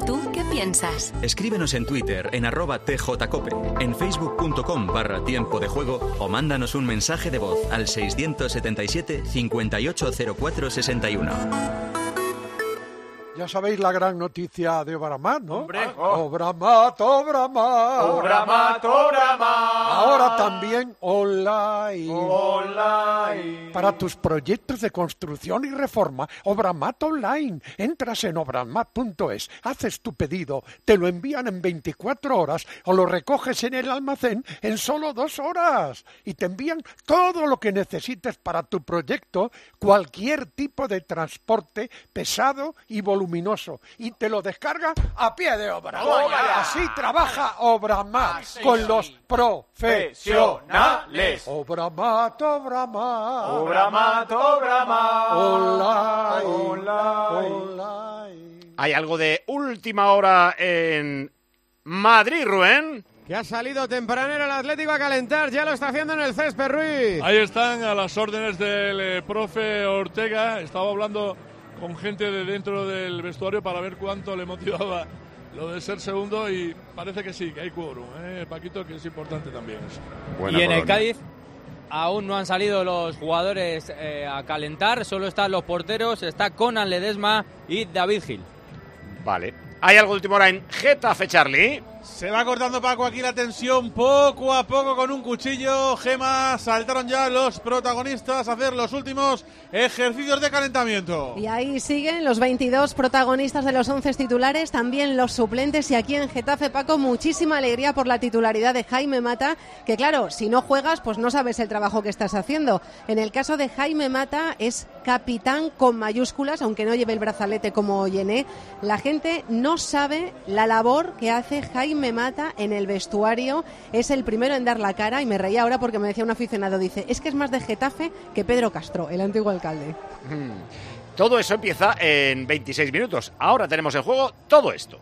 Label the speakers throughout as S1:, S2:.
S1: ¿Tú qué piensas?
S2: Escríbenos en Twitter en @tjcope, en facebook.com/tiempo de juego o mándanos un mensaje de voz al 677 580461.
S3: Ya sabéis la gran noticia de Obramat, ¿no?
S4: ¡Hombre!
S3: ¡Obramat, Obramat!
S4: ¡Obramat, Obramat!
S3: Ahora también online.
S4: Online.
S3: Para tus proyectos de construcción y reforma, Obramat Online. Entras en obramat.es, haces tu pedido, te lo envían en 24 horas o lo recoges en el almacén en solo 2 horas. Y te envían todo lo que necesites para tu proyecto, cualquier tipo de transporte pesado y voluminoso. Y te lo descarga a pie de obra. Así trabaja Obramat con los profesionales. Obramat, Obramat.
S4: Obramat, Obramat.
S3: Online.
S5: Hay algo de última hora en Madrid, Rubén.
S6: Que ha salido tempranero el Atlético a calentar, ya lo está haciendo en el césped, Ruiz.
S7: Ahí están a las órdenes del profe Ortega. Estaba hablando con gente de dentro del vestuario para ver cuánto le motivaba lo de ser segundo y parece que sí, que hay quórum, Paquito, que es importante también eso.
S8: Y en el Cádiz aún no han salido los jugadores a calentar, solo están los porteros, está Conan Ledesma y David Gil.
S5: Vale. Hay algo de última hora en Getafe, Charlie.
S9: Se va cortando, Paco, aquí la tensión poco a poco con un cuchillo. Gema, saltaron ya los protagonistas a hacer los últimos ejercicios de calentamiento.
S10: Y ahí siguen los 22 protagonistas de los 11 titulares, también los suplentes. Y aquí en Getafe, Paco, muchísima alegría por la titularidad de Jaime Mata, que claro, si no juegas, pues no sabes el trabajo que estás haciendo. En el caso de Jaime Mata, es capitán con mayúsculas, aunque no lleve el brazalete como Yené. La gente no sabe la labor que hace Jaime Mata en el vestuario. Es el primero en dar la cara, y me reía ahora porque me decía un aficionado, dice, es que es más de Getafe que Pedro Castro, el antiguo alcalde.
S5: Todo eso empieza en 26 minutos. Ahora tenemos en juego todo esto.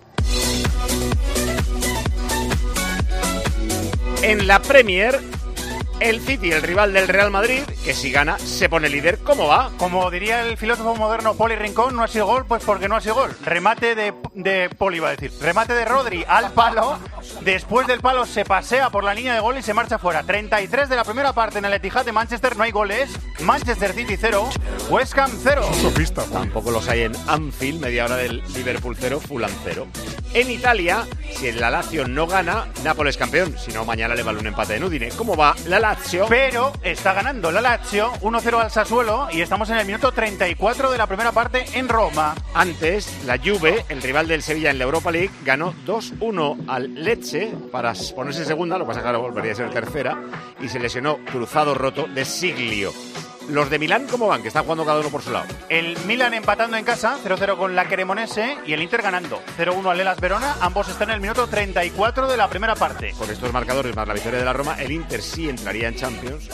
S5: En la Premier, el City, el rival del Real Madrid, que si gana se pone líder. ¿Cómo va?
S11: Como diría el filósofo moderno Poli Rincón, no ha sido gol, pues porque no ha sido gol. Remate de Poli, iba a decir. Remate de Rodri al palo. Después del palo se pasea por la línea de gol y se marcha fuera. 33 de la primera parte en el Etihad de Manchester, no hay goles. Manchester City 0, West Ham 0.
S5: Tampoco los hay en Anfield, media hora del Liverpool 0, Fulham 0. En Italia, si la Lazio no gana, Nápoles campeón. Si no, mañana le vale un empate en Udine. ¿Cómo va la Lazio?
S11: Pero está ganando la Lazio 1-0 al Sassuolo y estamos en el minuto 34 de la primera parte en Roma.
S5: Antes, la Juve, el rival del Sevilla en la Europa League, ganó 2-1 al Lecce para ponerse segunda, lo que pasa es que ahora volvería a ser tercera, y se lesionó cruzado roto de Siglio. Los de Milán, ¿cómo van? Que están jugando cada uno por su lado.
S11: El Milan empatando en casa, 0-0 con la Cremonese, y el Inter ganando 0-1 al Hellas Verona. Ambos están en el minuto 34 de la primera parte.
S5: Con estos marcadores más la victoria de la Roma, el Inter sí entraría en Champions.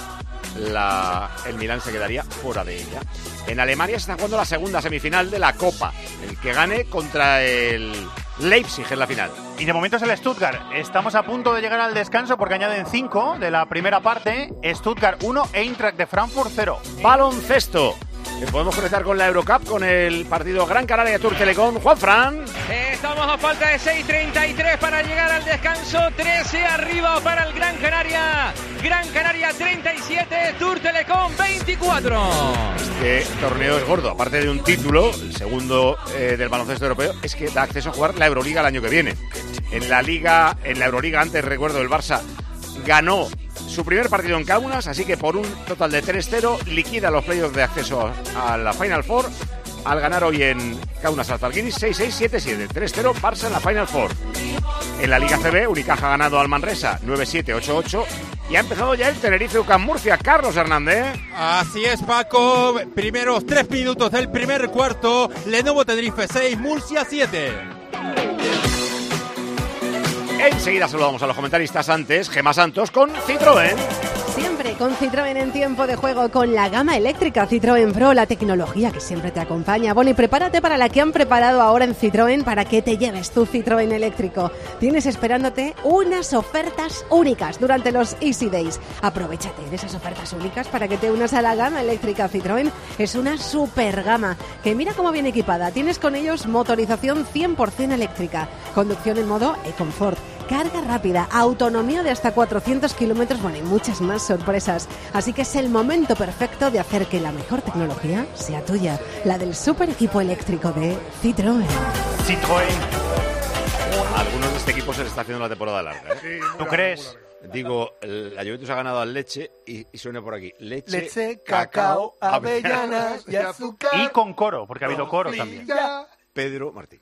S5: El Milán se quedaría fuera de ella. En Alemania se está jugando la segunda semifinal de la Copa. El que gane contra el Leipzig en la final.
S11: Y de momento es el Stuttgart. Estamos a punto de llegar al descanso porque añaden 5 de la primera parte. Stuttgart 1, Eintracht de Frankfurt 0.
S5: Baloncesto. Podemos conectar con la Eurocup, con el partido Gran Canaria Tour Telecom. Juanfran.
S12: Estamos a falta de 6:33 para llegar al descanso. 13 arriba para el Gran Canaria. Gran Canaria 37, Tour Telecom 24.
S5: Este torneo es gordo. Aparte de un título, el segundo del baloncesto europeo, es que da acceso a jugar la Euroliga el año que viene. En la Euroliga, antes recuerdo, el Barça ganó su primer partido en Kaunas, así que por un total de 3-0 liquida los playoffs de acceso a la Final Four al ganar hoy en Kaunas al Zalgiris 6-6, 7-7, 3-0 Barça en la Final Four. En la Liga CB, Unicaja ha ganado al Manresa 9-7, 8-8 y ha empezado ya el Tenerife UCAM Murcia. Carlos Hernández.
S6: Así es, Paco, primeros 3 minutos del primer cuarto, Lenovo Tenerife 6, Murcia 7.
S5: Enseguida saludamos a los comentaristas. Antes, Gemma Santos con Citroën.
S10: Siempre siempre con Citroën en tiempo de juego, con la gama eléctrica Citroën Pro, la tecnología que siempre te acompaña. Bueno, y prepárate para la que han preparado ahora en Citroën para que te lleves tu Citroën eléctrico. Tienes esperándote unas ofertas únicas durante los Easy Days. Aprovechate de esas ofertas únicas para que te unas a la gama eléctrica Citroën. Es una super gama que mira cómo viene equipada. Tienes con ellos motorización 100% eléctrica, conducción en modo e-comfort, carga rápida, autonomía de hasta 400 kilómetros, bueno, y muchas más sorpresas. Así que es el momento perfecto de hacer que la mejor tecnología sea tuya, la del super equipo eléctrico de Citroën.
S5: A algunos de este equipo se le está haciendo la temporada larga, ¿eh?
S11: ¿Tú crees?
S5: Digo, la Juventus ha ganado al Leche y suena por aquí.
S4: Leche, cacao, avellanas y azúcar.
S11: Y con coro, porque ha habido coro también.
S5: Pedro Martín.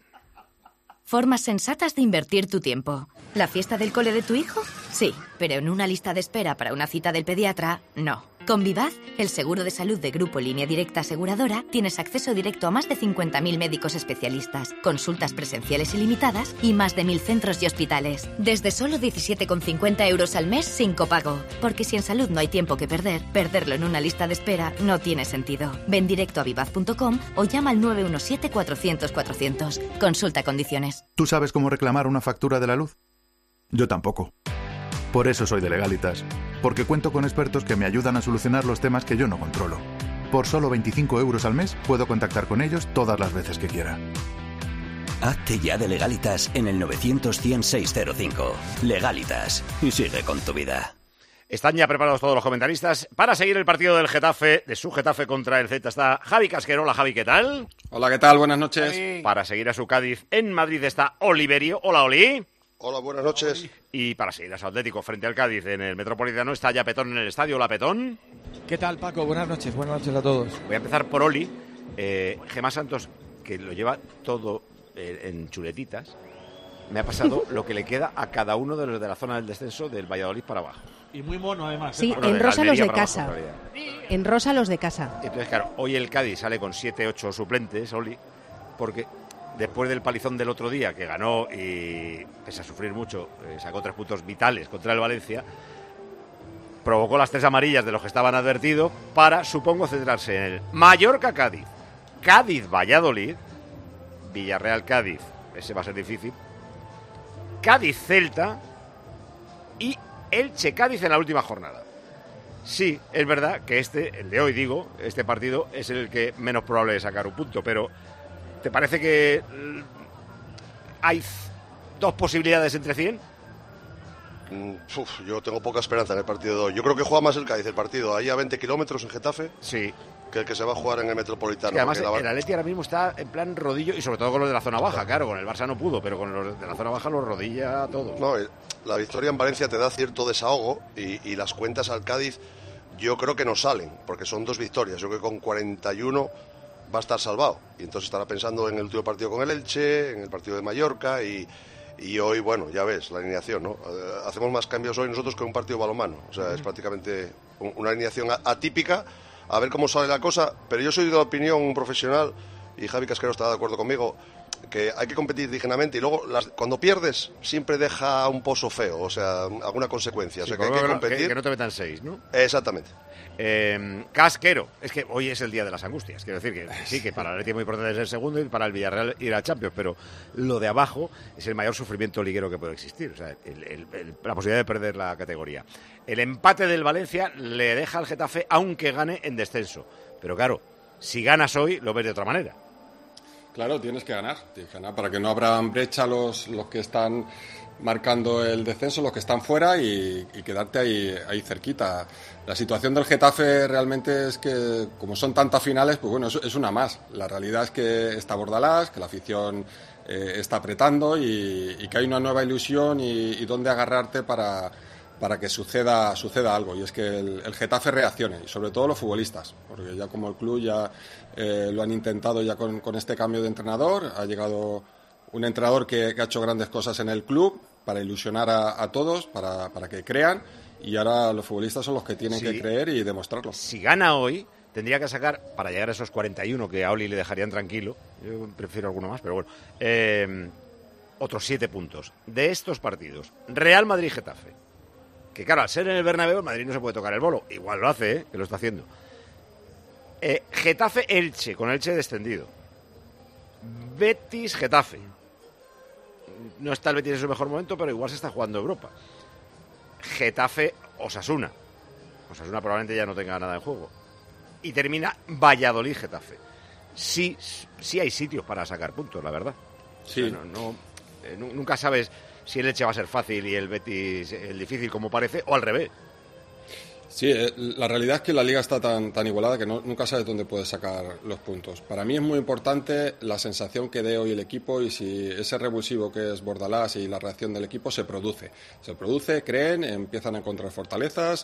S1: Formas sensatas de invertir tu tiempo. ¿La fiesta del cole de tu hijo? Sí, pero en una lista de espera para una cita del pediatra, no. Con Vivaz, el seguro de salud de Grupo Línea Directa Aseguradora, tienes acceso directo a más de 50.000 médicos especialistas, consultas presenciales ilimitadas y más de 1.000 centros y hospitales. Desde solo 17,50 euros al mes sin copago. Porque si en salud no hay tiempo que perder, perderlo en una lista de espera no tiene sentido. Ven directo a vivaz.com o llama al 917-400-400. Consulta condiciones.
S13: ¿Tú sabes cómo reclamar una factura de la luz? Yo tampoco. Por eso soy de Legalitas, porque cuento con expertos que me ayudan a solucionar los temas que yo no controlo. Por solo 25 euros al mes puedo contactar con ellos todas las veces que quiera.
S14: Hazte ya de Legalitas en el 900-100-605. Legalitas. Y sigue con tu vida.
S5: Están ya preparados todos los comentaristas para seguir el partido del Getafe, de su Getafe contra el Celta. Está Javi Casquero. Hola, Javi, ¿qué tal?
S15: Hola, ¿qué tal? Buenas noches.
S5: Javi. Para seguir a su Cádiz en Madrid está Oliverio. Hola, Oli.
S16: Hola, buenas noches.
S5: Y para seguir a su Atlético frente al Cádiz en el Metropolitano está ya Petón en el estadio. Hola, Petón.
S17: ¿Qué tal, Paco? Buenas noches a todos.
S5: Voy a empezar por Oli. Gemma Santos, que lo lleva todo en chuletitas. Me ha pasado lo que le queda a cada uno de los de la zona del descenso del Valladolid para abajo.
S9: Y muy mono, además.
S10: Sí,
S5: Bueno,
S10: en rosa los de
S5: Almería
S10: casa.
S5: para abajo,
S10: En rosa los de casa.
S5: Entonces, claro, hoy el Cádiz sale con 7-8 suplentes, Oli, porque después del palizón del otro día, que ganó y, pese a sufrir mucho, sacó 3 puntos vitales contra el Valencia, provocó las 3 amarillas de los que estaban advertidos para, supongo, centrarse en el Mallorca-Cádiz, Cádiz-Valladolid, Villarreal-Cádiz, ese va a ser difícil, Cádiz-Celta y Elche-Cádiz en la última jornada. Sí, es verdad que el de hoy, digo, este partido es el que menos probable de sacar un punto, pero ¿te parece que hay 2 posibilidades entre 100?
S16: Yo tengo poca esperanza en el partido de hoy. Yo creo que juega más el Cádiz el partido. Ahí a 20 kilómetros en Getafe.
S5: Sí.
S16: Que el que se va a jugar en el Metropolitano.
S5: Sí, además, el Atleti ahora mismo está en plan rodillo, y sobre todo con los de la zona baja, claro. Con el Barça no pudo, pero con los de la zona baja los rodilla a todos.
S16: No, la victoria en Valencia te da cierto desahogo y las cuentas al Cádiz yo creo que no salen, porque son 2 victorias. Yo creo que con 41 va a estar salvado. Y entonces estará pensando en el último partido con el Elche, en el partido de Mallorca y hoy, bueno, ya ves, la alineación, ¿no? Hacemos más cambios hoy nosotros que un partido de balonmano. O sea, es prácticamente una alineación atípica. A ver cómo sale la cosa. Pero yo soy de la opinión profesional, y Javi Casquero está de acuerdo conmigo, que hay que competir dignamente y luego cuando pierdes siempre deja un pozo feo, o sea, alguna consecuencia.
S5: Sí,
S16: o sea, que hay que competir.
S5: Que no te metan 6, ¿no?
S16: Exactamente.
S5: Casquero, es que hoy es el día de las angustias. Quiero decir que sí, que para el Atleti es muy importante ser segundo y para el Villarreal ir a Champions, pero lo de abajo es el mayor sufrimiento liguero que puede existir. O sea, la posibilidad de perder la categoría. El empate del Valencia le deja al Getafe, aunque gane en descenso. Pero claro, si ganas hoy, lo ves de otra manera.
S15: Claro, tienes que ganar para que no abran brecha los que están marcando el descenso, los que están fuera y quedarte ahí cerquita. La situación del Getafe realmente es que, como son tantas finales, pues bueno, es una más. La realidad es que está Bordalás, que la afición está apretando y que hay una nueva ilusión y dónde agarrarte para que suceda algo, y es que el Getafe reaccione, y sobre todo los futbolistas, porque ya como el club ya lo han intentado ya con este cambio de entrenador. Ha llegado un entrenador que ha hecho grandes cosas en el club para ilusionar a todos, para que crean, y ahora los futbolistas son los que tienen que creer y demostrarlo.
S5: Si gana hoy, tendría que sacar, para llegar a esos 41 que a Oli le dejarían tranquilo, yo prefiero alguno más, pero bueno, otros 7 puntos de estos partidos. Real Madrid-Getafe, Que claro, al ser en el Bernabéu, el Madrid no se puede tocar el bolo. Igual lo hace, que lo está haciendo. Getafe-Elche, con Elche descendido. Betis-Getafe. No está el Betis en su mejor momento, pero igual se está jugando Europa. Getafe-Osasuna. Osasuna probablemente ya no tenga nada en juego. Y termina Valladolid-Getafe. Sí hay sitios para sacar puntos, la verdad.
S15: Sí.
S5: O sea, nunca sabes si el Elche va a ser fácil y el Betis el difícil como parece, o al revés.
S15: Sí, la realidad es que la liga está tan igualada que nunca sabes dónde puedes sacar los puntos. Para mí es muy importante la sensación que dé hoy el equipo y si ese revulsivo que es Bordalás y la reacción del equipo se produce. Se produce, creen, empiezan a encontrar fortalezas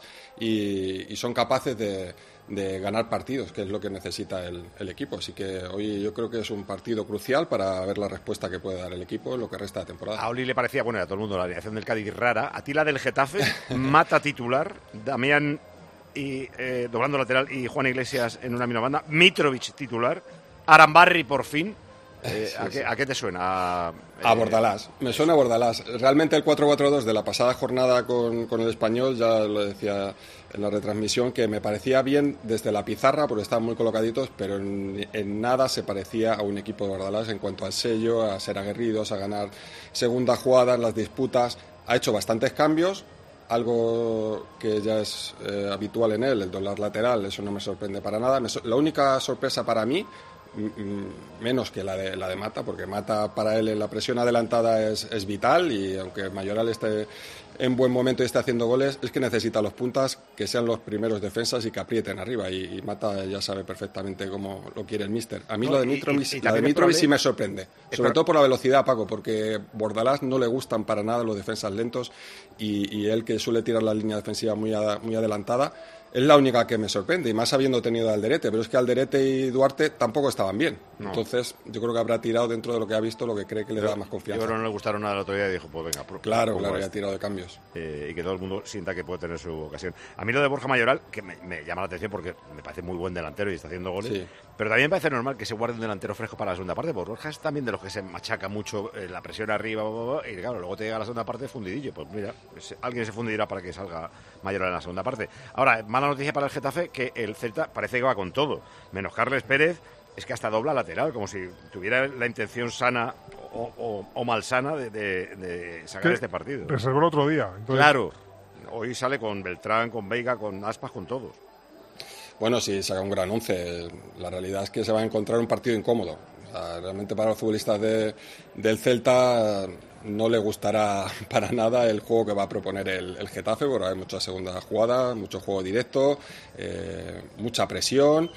S15: y son capaces de ganar partidos, que es lo que necesita el equipo. Así que hoy yo creo que es un partido crucial para ver la respuesta que puede dar el equipo en lo que resta de temporada.
S5: A Oli le parecía, bueno, y a todo el mundo, la alineación del Cádiz rara. A ti la del Getafe, Mata titular, Damián y doblando lateral y Juan Iglesias en una misma banda, Mitrovic titular, Arambarri por fin. ¿A qué te suena?
S15: A Bordalás. Me suena a Bordalás. Realmente el 4-4-2 de la pasada jornada con el Español, ya lo decía en la retransmisión, que me parecía bien desde la pizarra, porque estaban muy colocaditos, pero en nada se parecía a un equipo de Bordalás en cuanto al sello, a ser aguerridos, a ganar segunda jugada en las disputas. Ha hecho bastantes cambios, algo que ya es habitual en él, el doblar lateral, eso no me sorprende para nada. La única sorpresa para mí, menos que la de Mata, porque Mata para él en la presión adelantada es vital, y aunque Mayoral esté en buen momento y esté haciendo goles, es que necesita los puntas que sean los primeros defensas y que aprieten arriba, y Mata ya sabe perfectamente cómo lo quiere el míster. A mí lo de Mitrovic sí me sorprende, sobre todo por la velocidad, Paco, porque Bordalás no le gustan para nada los defensas lentos, y él, que suele tirar la línea defensiva muy adelantada, es la única que me sorprende, y más habiendo tenido a Alderete, pero es que Alderete y Duarte tampoco estaban bien. No. Entonces yo creo que habrá tirado, dentro de lo que ha visto, lo que cree que le da más confianza.
S5: Yo creo que no le gustaron nada la otro día y dijo, pues venga.
S15: Claro, ya ha tirado de cambios.
S5: Y que todo el mundo sienta que puede tener su ocasión. A mí lo de Borja Mayoral, que me llama la atención porque me parece muy buen delantero y está haciendo goles, sí. Pero también me parece normal que se guarde un delantero fresco para la segunda parte, porque Borja es también de los que se machaca mucho la presión arriba, y claro, luego te llega la segunda parte fundidillo. Pues mira, alguien se fundirá para que salga Mayoral en la segunda parte. Ahora, mala noticia para el Getafe, que el Celta parece que va con todo, menos Carles Pérez, es que hasta dobla lateral, como si tuviera la intención sana o malsana de sacar este partido.
S18: Reservó el otro día. Entonces...
S5: Claro, hoy sale con Beltrán, con Veiga, con Aspas, con todos.
S15: Bueno, sí, saca un gran once. La realidad es que se va a encontrar un partido incómodo. O sea, realmente para los futbolistas del Celta no le gustará para nada el juego que va a proponer el Getafe, porque hay mucha segunda jugada, mucho juego directo, mucha presión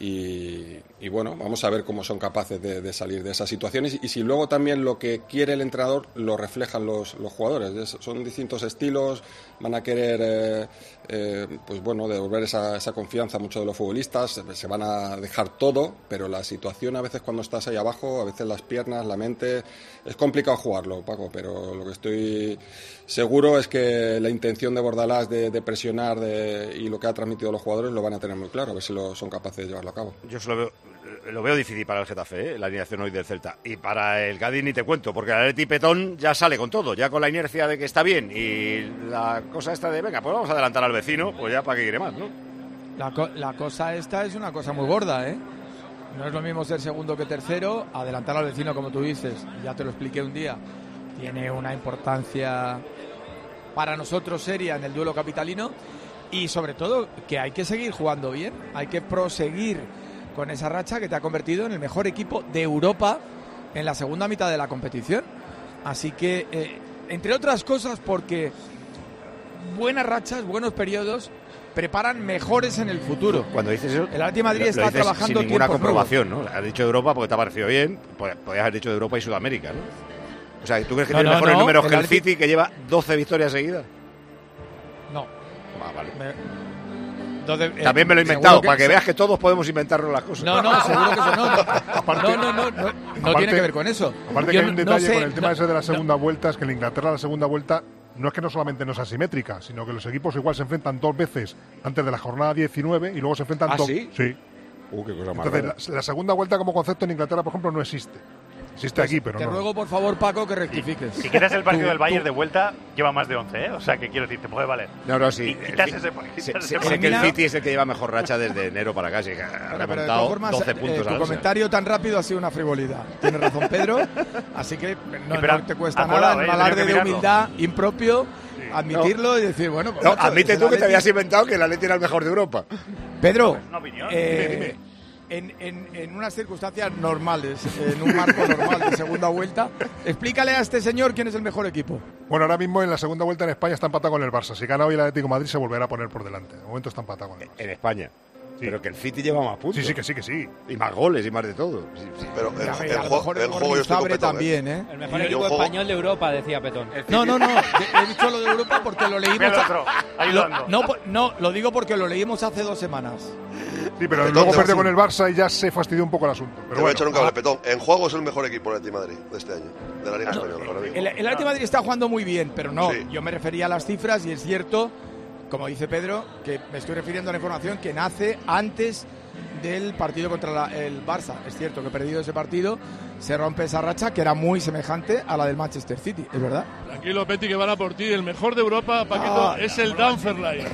S15: y bueno, vamos a ver cómo son capaces de salir de esas situaciones y si luego también lo que quiere el entrenador lo reflejan los jugadores. Son distintos estilos, van a querer pues bueno, devolver esa confianza a muchos de los futbolistas, se van a dejar todo, pero la situación a veces cuando estás ahí abajo, a veces las piernas, la mente, es complicado jugarlo, Paco, pero lo que estoy seguro es que la intención de Bordalás de presionar y lo que ha transmitido a los jugadores lo van a tener muy claro, a ver si son capaces de llevarlo a cabo.
S5: Yo lo veo difícil para el Getafe, la alineación hoy del Celta, y para el Cádiz ni te cuento, porque el Atleti Petón ya sale con todo, ya con la inercia de que está bien, y la cosa esta de, venga, pues vamos a adelantar al vecino, pues ya para que quiere más, ¿no?
S17: La cosa esta es una cosa muy gorda, ¿eh? No es lo mismo ser segundo que tercero, adelantar al vecino, como tú dices, ya te lo expliqué un día, tiene una importancia para nosotros seria en el duelo capitalino, y sobre todo que hay que seguir jugando bien, hay que proseguir con esa racha que te ha convertido en el mejor equipo de Europa en la segunda mitad de la competición. Así que, entre otras cosas, porque buenas rachas, buenos periodos preparan mejores en el futuro.
S5: Cuando dices eso,
S17: el Atlético de Madrid está trabajando
S5: sin ninguna comprobación, ¿no? Has dicho Europa porque te ha parecido bien, podías haber dicho de Europa y Sudamérica, ¿no? O sea, ¿tú crees que tiene mejores números que el City, que lleva 12 victorias seguidas?
S17: No.
S5: Vale. También me lo he inventado, para que veas que todos podemos inventarnos las cosas.
S17: No, seguro que eso no. Aparte, no tiene que ver con eso.
S18: Aparte que hay un detalle con el tema ese de la segunda vuelta, es que en Inglaterra la segunda vuelta no es que no solamente no es asimétrica, sino que los equipos igual se enfrentan 2 veces antes de la jornada 19 y luego se enfrentan
S5: ¿Ah, sí?
S18: Sí.
S5: Qué cosa más
S18: Entonces, la segunda vuelta como concepto en Inglaterra, por ejemplo, no existe. Existe aquí, pero
S17: te
S18: no.
S17: Te ruego, por favor, Paco, que rectifiques.
S11: Si quieres el partido del Bayern de vuelta, lleva más de 11, ¿eh? O sea, que quiero decir, te puede valer.
S5: No, sí.
S11: Sé
S5: que el City es el que lleva mejor racha desde enero para acá, así que ha remontado
S17: formas,
S5: 12 puntos.
S17: Tu comentario tan rápido ha sido una frivolidad. Tienes razón, Pedro. Así que no te cuesta nada, en un alarde de humildad impropio, admitirlo y decir, bueno... Pues, macho,
S5: admite tú que te habías inventado que el Atleti era el mejor de Europa.
S17: Pedro,
S11: dime.
S17: En unas circunstancias normales, en un marco normal de segunda vuelta, explícale a este señor quién es el mejor equipo.
S18: Bueno, ahora mismo en la segunda vuelta en España está empatado con el Barça. Si gana hoy el Atlético de Madrid se volverá a poner por delante. De momento está empatado con el Barça.
S5: En España. Sí. Pero que el City lleva más puntos.
S18: Sí, que sí.
S5: Y más goles y más de todo. Sí.
S16: Pero
S17: el juego yo estoy con Petón, también, ¿eh?
S8: El mejor equipo español de Europa, decía Petón.
S17: No. He dicho lo de Europa porque lo leímos. Lo digo porque lo leímos hace 2 semanas.
S18: Sí, pero luego perdió con el Barça y ya se fastidió un poco el asunto. Pero
S16: te voy a echar un cable, Petón. En juego es el mejor equipo el Atlético de Madrid de este año, de la Liga Española.
S17: El Atlético de Madrid está jugando muy bien, pero no. Sí. Yo me refería a las cifras y es cierto, como dice Pedro, que me estoy refiriendo a la información que nace antes del partido contra el Barça. Es cierto que perdido ese partido se rompe esa racha que era muy semejante a la del Manchester City, es verdad.
S7: Tranquilo, Peti, que van a por ti. El mejor de Europa, Paquito, es el Dunfermline.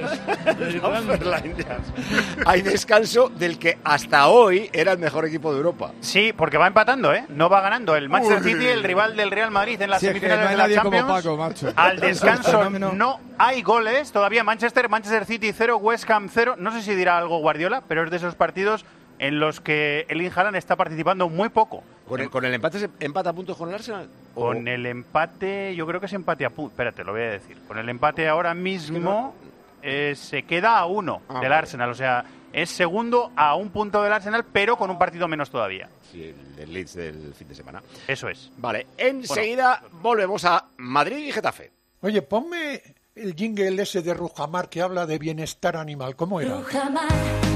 S5: Hay descanso del que hasta hoy era el mejor equipo de Europa.
S11: Sí, porque va empatando, ¿eh? No va ganando. El Manchester City, el rival del Real Madrid en las semifinales de la Champions.
S17: Como Paco, macho.
S11: Al descanso no hay goles. Todavía Manchester City 0, West Ham 0. No sé si dirá algo Guardiola, pero es de esos partidos en los que Erling Haaland está participando muy poco.
S5: ¿Con el empate se empata a puntos con el Arsenal?
S11: Con el empate, yo creo que es empate a puntos. Espérate, lo voy a decir. Con el empate ahora mismo se queda a 1 del Arsenal. O sea, es segundo a 1 punto del Arsenal, pero con un partido menos todavía.
S5: Sí, el Leeds del fin de semana.
S11: Eso es.
S5: Vale, enseguida volvemos a Madrid y Getafe.
S3: Oye, ponme el jingle ese de Rujamar que habla de bienestar animal. ¿Cómo era?
S19: Rujamar,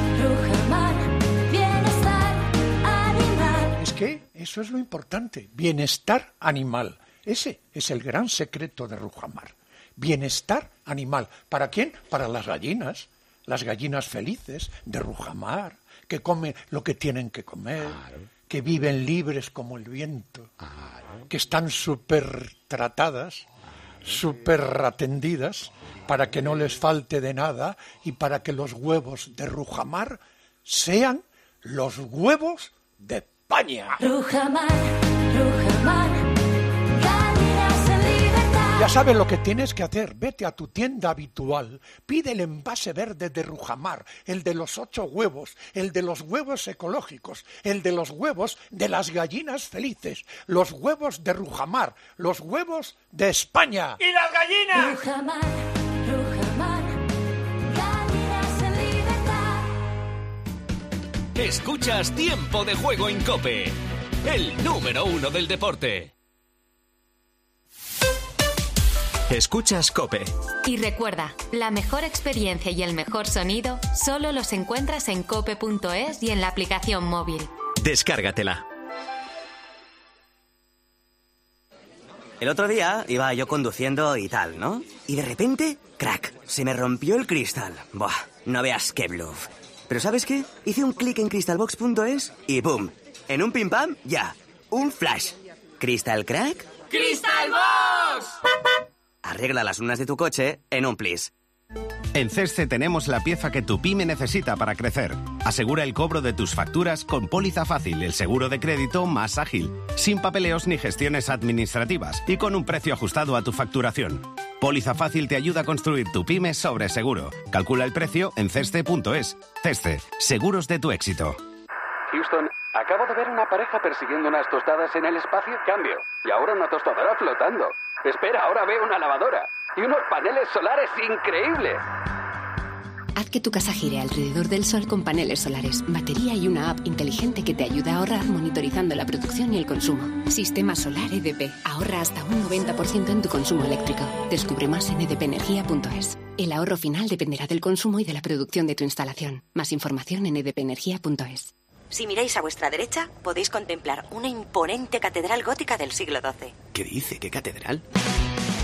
S19: bienestar animal.
S3: Es que eso es lo importante, bienestar animal. Ese es el gran secreto de Rujamar. Bienestar animal. ¿Para quién? Para las gallinas felices de Rujamar, que comen lo que tienen que comer, que viven libres como el viento, que están súper tratadas, súper atendidas, para que no les falte de nada y para que los huevos de Rujamar sean los huevos de España.
S19: Rujamar, gallinas en libertad.
S3: Ya sabes lo que tienes que hacer. Vete a tu tienda habitual, pide el envase verde de Rujamar, el de los 8 huevos, el de los huevos ecológicos, el de los huevos de las gallinas felices, los huevos de Rujamar, los huevos de España.
S19: ¡Y las gallinas! Rujamar, gallinas en libertad.
S14: Escuchas Tiempo de Juego en COPE, el número 1 del deporte.
S2: Escuchas COPE.
S1: Y recuerda, la mejor experiencia y el mejor sonido solo los encuentras en cope.es y en la aplicación móvil.
S2: Descárgatela.
S20: El otro día iba yo conduciendo y tal, ¿no? Y de repente, crack, se me rompió el cristal. Buah, no veas qué bluff. Pero ¿sabes qué? Hice un clic en crystalbox.es y ¡boom! En un pim pam, ya. Un flash. ¿Crystal crack?
S19: ¡Crystalbox!
S20: Arregla las lunas de tu coche en un plis.
S21: En CESCE tenemos la pieza que tu pyme necesita para crecer. Asegura el cobro de tus facturas con Póliza Fácil, el seguro de crédito más ágil, sin papeleos ni gestiones administrativas y con un precio ajustado a tu facturación. Póliza Fácil te ayuda a construir tu pyme sobre seguro. Calcula el precio en CESCE.es. CESCE, seguros de tu éxito.
S22: Houston, acabo de ver una pareja persiguiendo unas tostadas en el espacio. Cambio. Y ahora una tostadora flotando. Espera, ahora veo una lavadora. Y unos paneles solares increíbles.
S23: Haz que tu casa gire alrededor del sol con paneles solares, batería y una app inteligente que te ayuda a ahorrar monitorizando la producción y el consumo. Sistema Solar EDP. Ahorra hasta un 90% en tu consumo eléctrico. Descubre más en edpenergia.es. El ahorro final dependerá del consumo y de la producción de tu instalación. Más información en edpenergia.es.
S24: Si miráis a vuestra derecha, podéis contemplar una imponente catedral gótica del siglo XII.
S21: ¿Qué dice? ¿Qué catedral?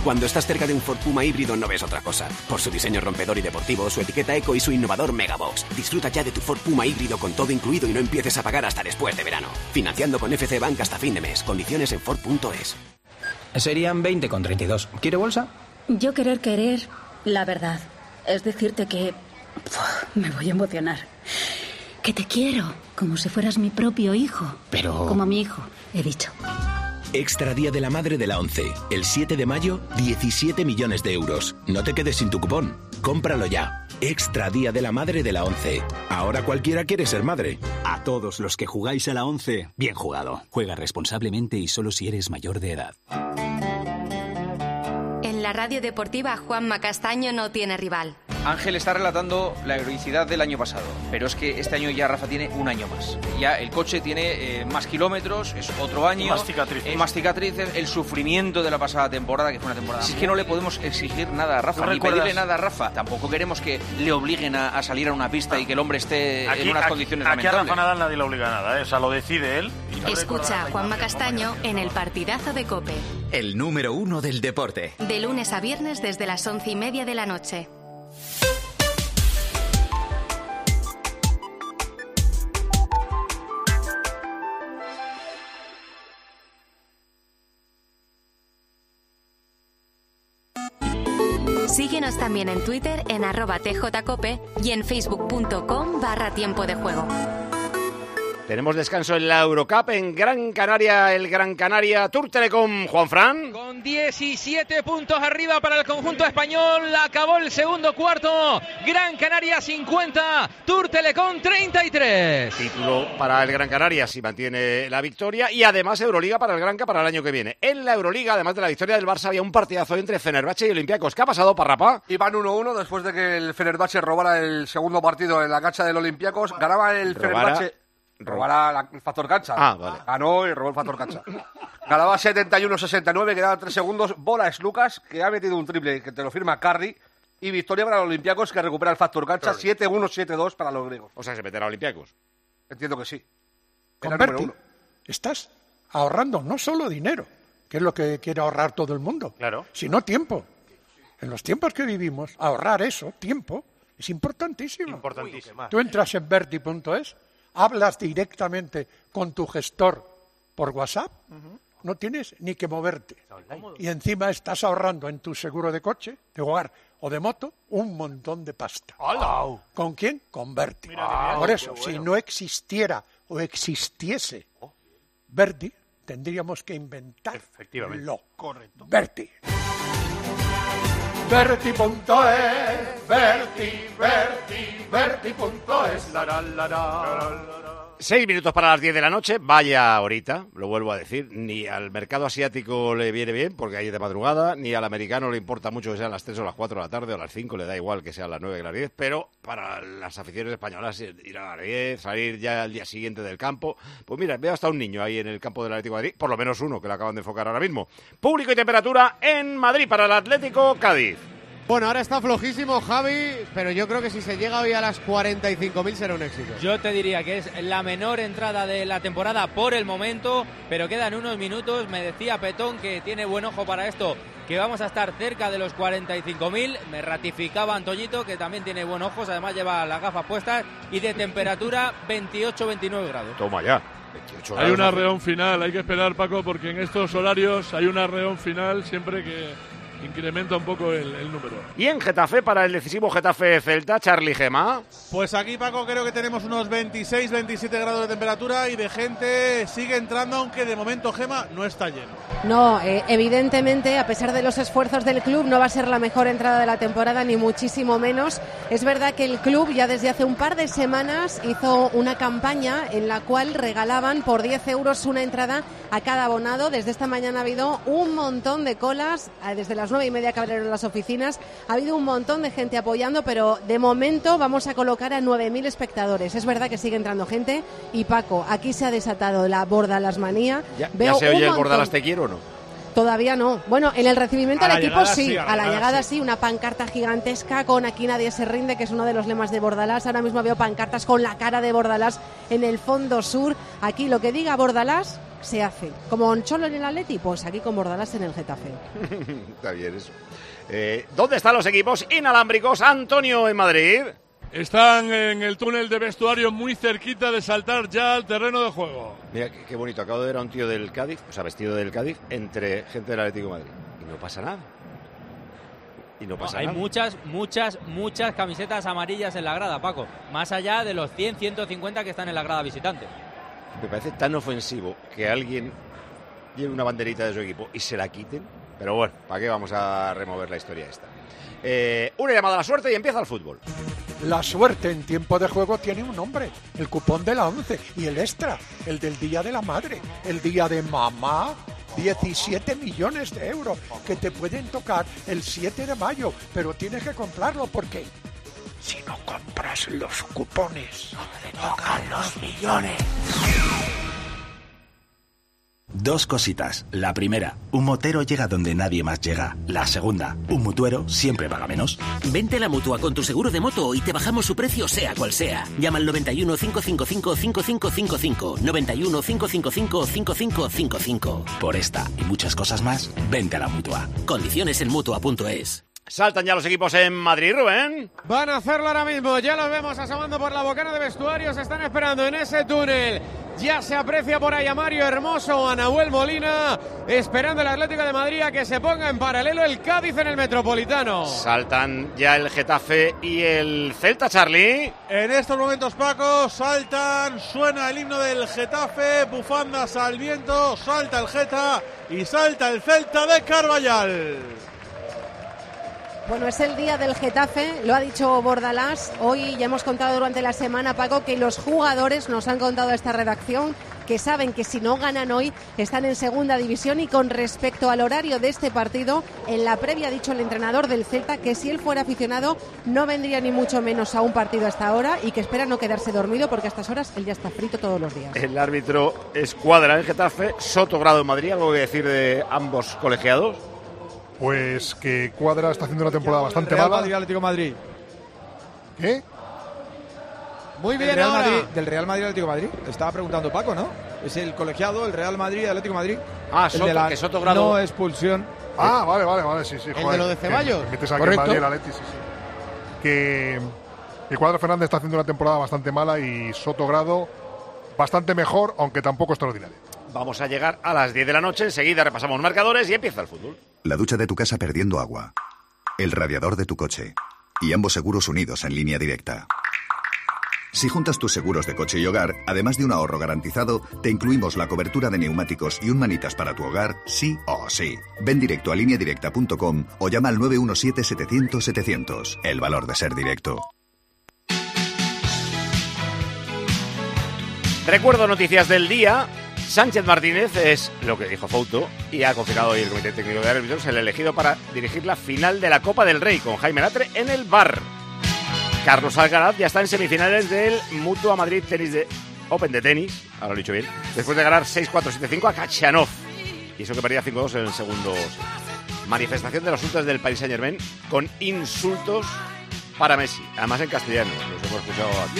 S14: Cuando estás cerca de un Ford Puma híbrido no ves otra cosa. Por su diseño rompedor y deportivo, su etiqueta eco y su innovador Megabox. Disfruta ya de tu Ford Puma híbrido con todo incluido y no empieces a pagar hasta después de verano. Financiando con FC Bank hasta fin de mes. Condiciones en Ford.es.
S4: Serían 20,32. ¿Quiere bolsa?
S6: Yo querer, la verdad. Es decirte que... me voy a emocionar. Que te quiero, como si fueras mi propio hijo.
S4: Pero...
S6: Como mi hijo, he dicho.
S12: Extra Día de la Madre de la ONCE. El 7 de mayo, 17 millones de euros. No te quedes sin tu cupón. Cómpralo ya. Extra Día de la Madre de la ONCE. Ahora cualquiera quiere ser madre.
S13: A todos los que jugáis a la ONCE, bien jugado. Juega responsablemente y solo si eres mayor de edad.
S25: En la radio deportiva, Juanma Castaño no tiene rival.
S26: Ángel está relatando la heroicidad del año pasado, pero es que este año ya Rafa tiene un año más. Ya el coche tiene más kilómetros, es otro año. Más cicatrices, el sufrimiento de la pasada temporada, que fue una temporada... Si es que no le podemos exigir nada a Rafa, ni pedirle nada a Rafa. Tampoco queremos que le obliguen a salir a una pista y que el hombre esté en unas condiciones lamentables.
S11: Aquí a Rafa Nadal nadie le obliga a nada, o sea, lo decide él.
S25: Escucha a Juanma Castaño en el partidazo de COPE.
S2: El número 1 del deporte.
S25: De lunes a viernes desde las 11:30 de la noche. Síguenos también en Twitter en @tjcope y en facebook.com/tiempo de juego.
S5: Tenemos descanso en la Eurocup en Gran Canaria, el Gran Canaria Tour Telecom, Juanfran.
S8: Con 17 puntos arriba para el conjunto español, acabó el segundo cuarto, Gran Canaria 50, Tour Telecom 33.
S5: Título para el Gran Canaria si mantiene la victoria y además Euroliga para el Granca para el año que viene. En la Euroliga, además de la victoria del Barça, había un partidazo entre Fenerbahce y Olympiacos. ¿Qué ha pasado, Parrapá?
S27: Iban 1-1 después de que el Fenerbahce robara el segundo partido en la cancha del Olympiacos. Ganaba el Fenerbahce... Robara el factor cancha.
S5: Vale.
S27: Ganó y robó el factor cancha. Ganaba 71-69, quedaban 3 segundos. Bola es Lucas, que ha metido un triple que te lo firma Curry. Y victoria para los Olympiacos, que recupera el factor cancha. 7-1, 7-2 para los griegos.
S5: O sea, se meterá a Olympiacos.
S27: Entiendo que sí.
S3: Converti, estás ahorrando no solo dinero, que es lo que quiere ahorrar todo el mundo, sino tiempo. En los tiempos que vivimos, ahorrar eso, tiempo, es importantísimo. Tú entras en Verti.es, hablas directamente con tu gestor por WhatsApp, no tienes ni que moverte. Y encima estás ahorrando en tu seguro de coche, de hogar o de moto un montón de pasta.
S27: ¡Hola!
S3: ¿Con quién? Con Verti. Por eso, si no existiera o existiese Verti, tendríamos que inventarlo.
S27: Correcto.
S3: Verti. Verti.es, Verti.es, la.
S5: 6 minutos para las 10 de la noche, vaya ahorita, lo vuelvo a decir, ni al mercado asiático le viene bien porque ahí es de madrugada, ni al americano le importa mucho que sean las 3 o las 4 de la tarde o las 5, le da igual que sean las 9 que las 10, pero para las aficiones españolas ir a las 10, salir ya al día siguiente del campo, pues mira, veo hasta un niño ahí en el campo del Atlético de Madrid, por lo menos uno que lo acaban de enfocar ahora mismo. Público y temperatura en Madrid para el Atlético Cádiz.
S28: Bueno, ahora está flojísimo, Javi, pero yo creo que si se llega hoy a las 45.000 será un éxito.
S8: Yo te diría que es la menor entrada de la temporada por el momento, pero quedan unos minutos. Me decía Petón que tiene buen ojo para esto, que vamos a estar cerca de los 45.000. Me ratificaba Antoñito, que también tiene buen ojo, además lleva las gafas puestas, y de temperatura 28-29 grados.
S5: Toma ya.
S7: Hay un arreón final, hay que esperar, Paco, porque en estos horarios hay un arreón final siempre que incrementa un poco el número.
S5: Y en Getafe, para el decisivo Getafe-Celta, Charly Gema.
S9: Pues aquí, Paco, creo que tenemos unos 26-27 grados de temperatura y de gente sigue entrando, aunque de momento, Gema, no está lleno.
S10: No, evidentemente, a pesar de los esfuerzos del club, no va a ser la mejor entrada de la temporada, ni muchísimo menos. Es verdad que el club ya desde hace un par de semanas hizo una campaña en la cual regalaban por 10 euros una entrada a cada abonado. Desde esta mañana ha habido un montón de colas, desde las 9:30 que abrieron las oficinas. Ha habido un montón de gente apoyando, pero de momento vamos a colocar a 9.000 espectadores. Es verdad que sigue entrando gente y, Paco, aquí se ha desatado la Bordalas manía.
S5: ¿Ya se oye el Bordalas te quiero o no?
S10: Todavía no. Bueno, en el recibimiento al equipo sí,
S9: a la
S10: llegada sí, una pancarta gigantesca con "Aquí nadie se rinde", que es uno de los lemas de Bordalás. Ahora mismo veo pancartas con la cara de Bordalás en el fondo sur. Aquí lo que diga Bordalás se hace. Como Cholo en el Atleti, pues aquí con Bordalás en el Getafe.
S5: Está bien eso. ¿Dónde están los equipos inalámbricos, Antonio, en Madrid?
S7: Están en el túnel de vestuario muy cerquita de saltar ya al terreno de juego.
S5: Mira, qué bonito. Acabo de ver a un tío del Cádiz, o sea, vestido del Cádiz, entre gente del Atlético de Madrid. Y no pasa nada.
S8: Hay muchas camisetas amarillas en la grada, Paco. Más allá de los 100, 150 que están en la grada visitante.
S5: Me parece tan ofensivo que alguien lleve una banderita de su equipo y se la quiten. Pero bueno, ¿para qué vamos a remover la historia esta? Una llamada a la suerte y empieza el fútbol.
S3: La suerte en tiempo de juego tiene un nombre, el cupón de la 11, y el extra, el del Día de la Madre, el Día de Mamá. 17 millones de euros que te pueden tocar el 7 de mayo, pero tienes que comprarlo porque si no compras los cupones, no te tocan los millones.
S12: Dos cositas. La primera, un motero llega donde nadie más llega. La segunda, un mutuero siempre paga menos.
S1: Vente a la Mutua con tu seguro de moto y te bajamos su precio sea cual sea. Llama al 91 555 5555. 91 555 5555.
S12: Por esta y muchas cosas más, vente a la Mutua.
S1: Condiciones en Mutua.es.
S5: Saltan ya los equipos en Madrid, Rubén.
S28: Van a hacerlo ahora mismo, ya los vemos asomando por la bocana de vestuarios, están esperando en ese túnel. Ya se aprecia por ahí a Mario Hermoso, a Nahuel Molina, esperando el Atlético de Madrid a que se ponga en paralelo el Cádiz en el Metropolitano.
S5: Saltan ya el Getafe y el Celta, Charlie.
S9: En estos momentos, Paco, saltan, suena el himno del Getafe, bufandas al viento, salta el Geta y salta el Celta de Carballal.
S10: Bueno, es el día del Getafe, lo ha dicho Bordalás. Hoy ya hemos contado durante la semana, Paco, que los jugadores nos han contado a esta redacción que saben que si no ganan hoy están en segunda división, y con respecto al horario de este partido, en la previa ha dicho el entrenador del Celta que si él fuera aficionado no vendría ni mucho menos a un partido hasta ahora y que espera no quedarse dormido porque a estas horas él ya está frito todos los días.
S5: El árbitro es Cuadra en Getafe, Soto Grado en Madrid. ¿Algo que decir de ambos colegiados?
S15: Pues que Cuadra está haciendo una temporada bastante
S16: Real
S15: mala.
S16: Madrid, Atlético de Madrid.
S15: ¿Qué?
S16: Muy bien, del Real Madrid Atlético de Madrid. Estaba preguntando Paco, ¿no? Es el colegiado, el Real Madrid Atlético de Madrid.
S5: Ah, Soto, que Soto Grado.
S16: No expulsión.
S15: Ah, vale, sí.
S28: ¿El de lo de Ceballos?
S15: Correcto. Sí. Que Cuadra Fernández está haciendo una temporada bastante mala y Soto Grado bastante mejor, aunque tampoco extraordinario.
S5: Vamos a llegar a las 10 de la noche, enseguida repasamos marcadores y empieza el fútbol.
S17: La ducha de tu casa perdiendo agua, el radiador de tu coche y ambos seguros unidos en línea directa. Si juntas tus seguros de coche y hogar, además de un ahorro garantizado, te incluimos la cobertura de neumáticos y un manitas para tu hogar, sí o sí. Ven directo a lineadirecta.com o llama al 917-700-700. El valor de ser directo.
S5: Recuerdo noticias del día. Sánchez Martínez es lo que dijo Fouto y ha confirmado hoy el Comité Técnico de Árbitros el elegido para dirigir la final de la Copa del Rey con Jaime Latre en el VAR. Carlos Alcaraz ya está en semifinales del Mutua Madrid Open de tenis, ahora lo he dicho bien, después de ganar 6-4, 7-5 a Kachanov. Y eso que perdía 5-2 en el segundo. Manifestación de los ultras del Paris Saint-Germain con insultos para Messi, además en castellano, los hemos escuchado aquí.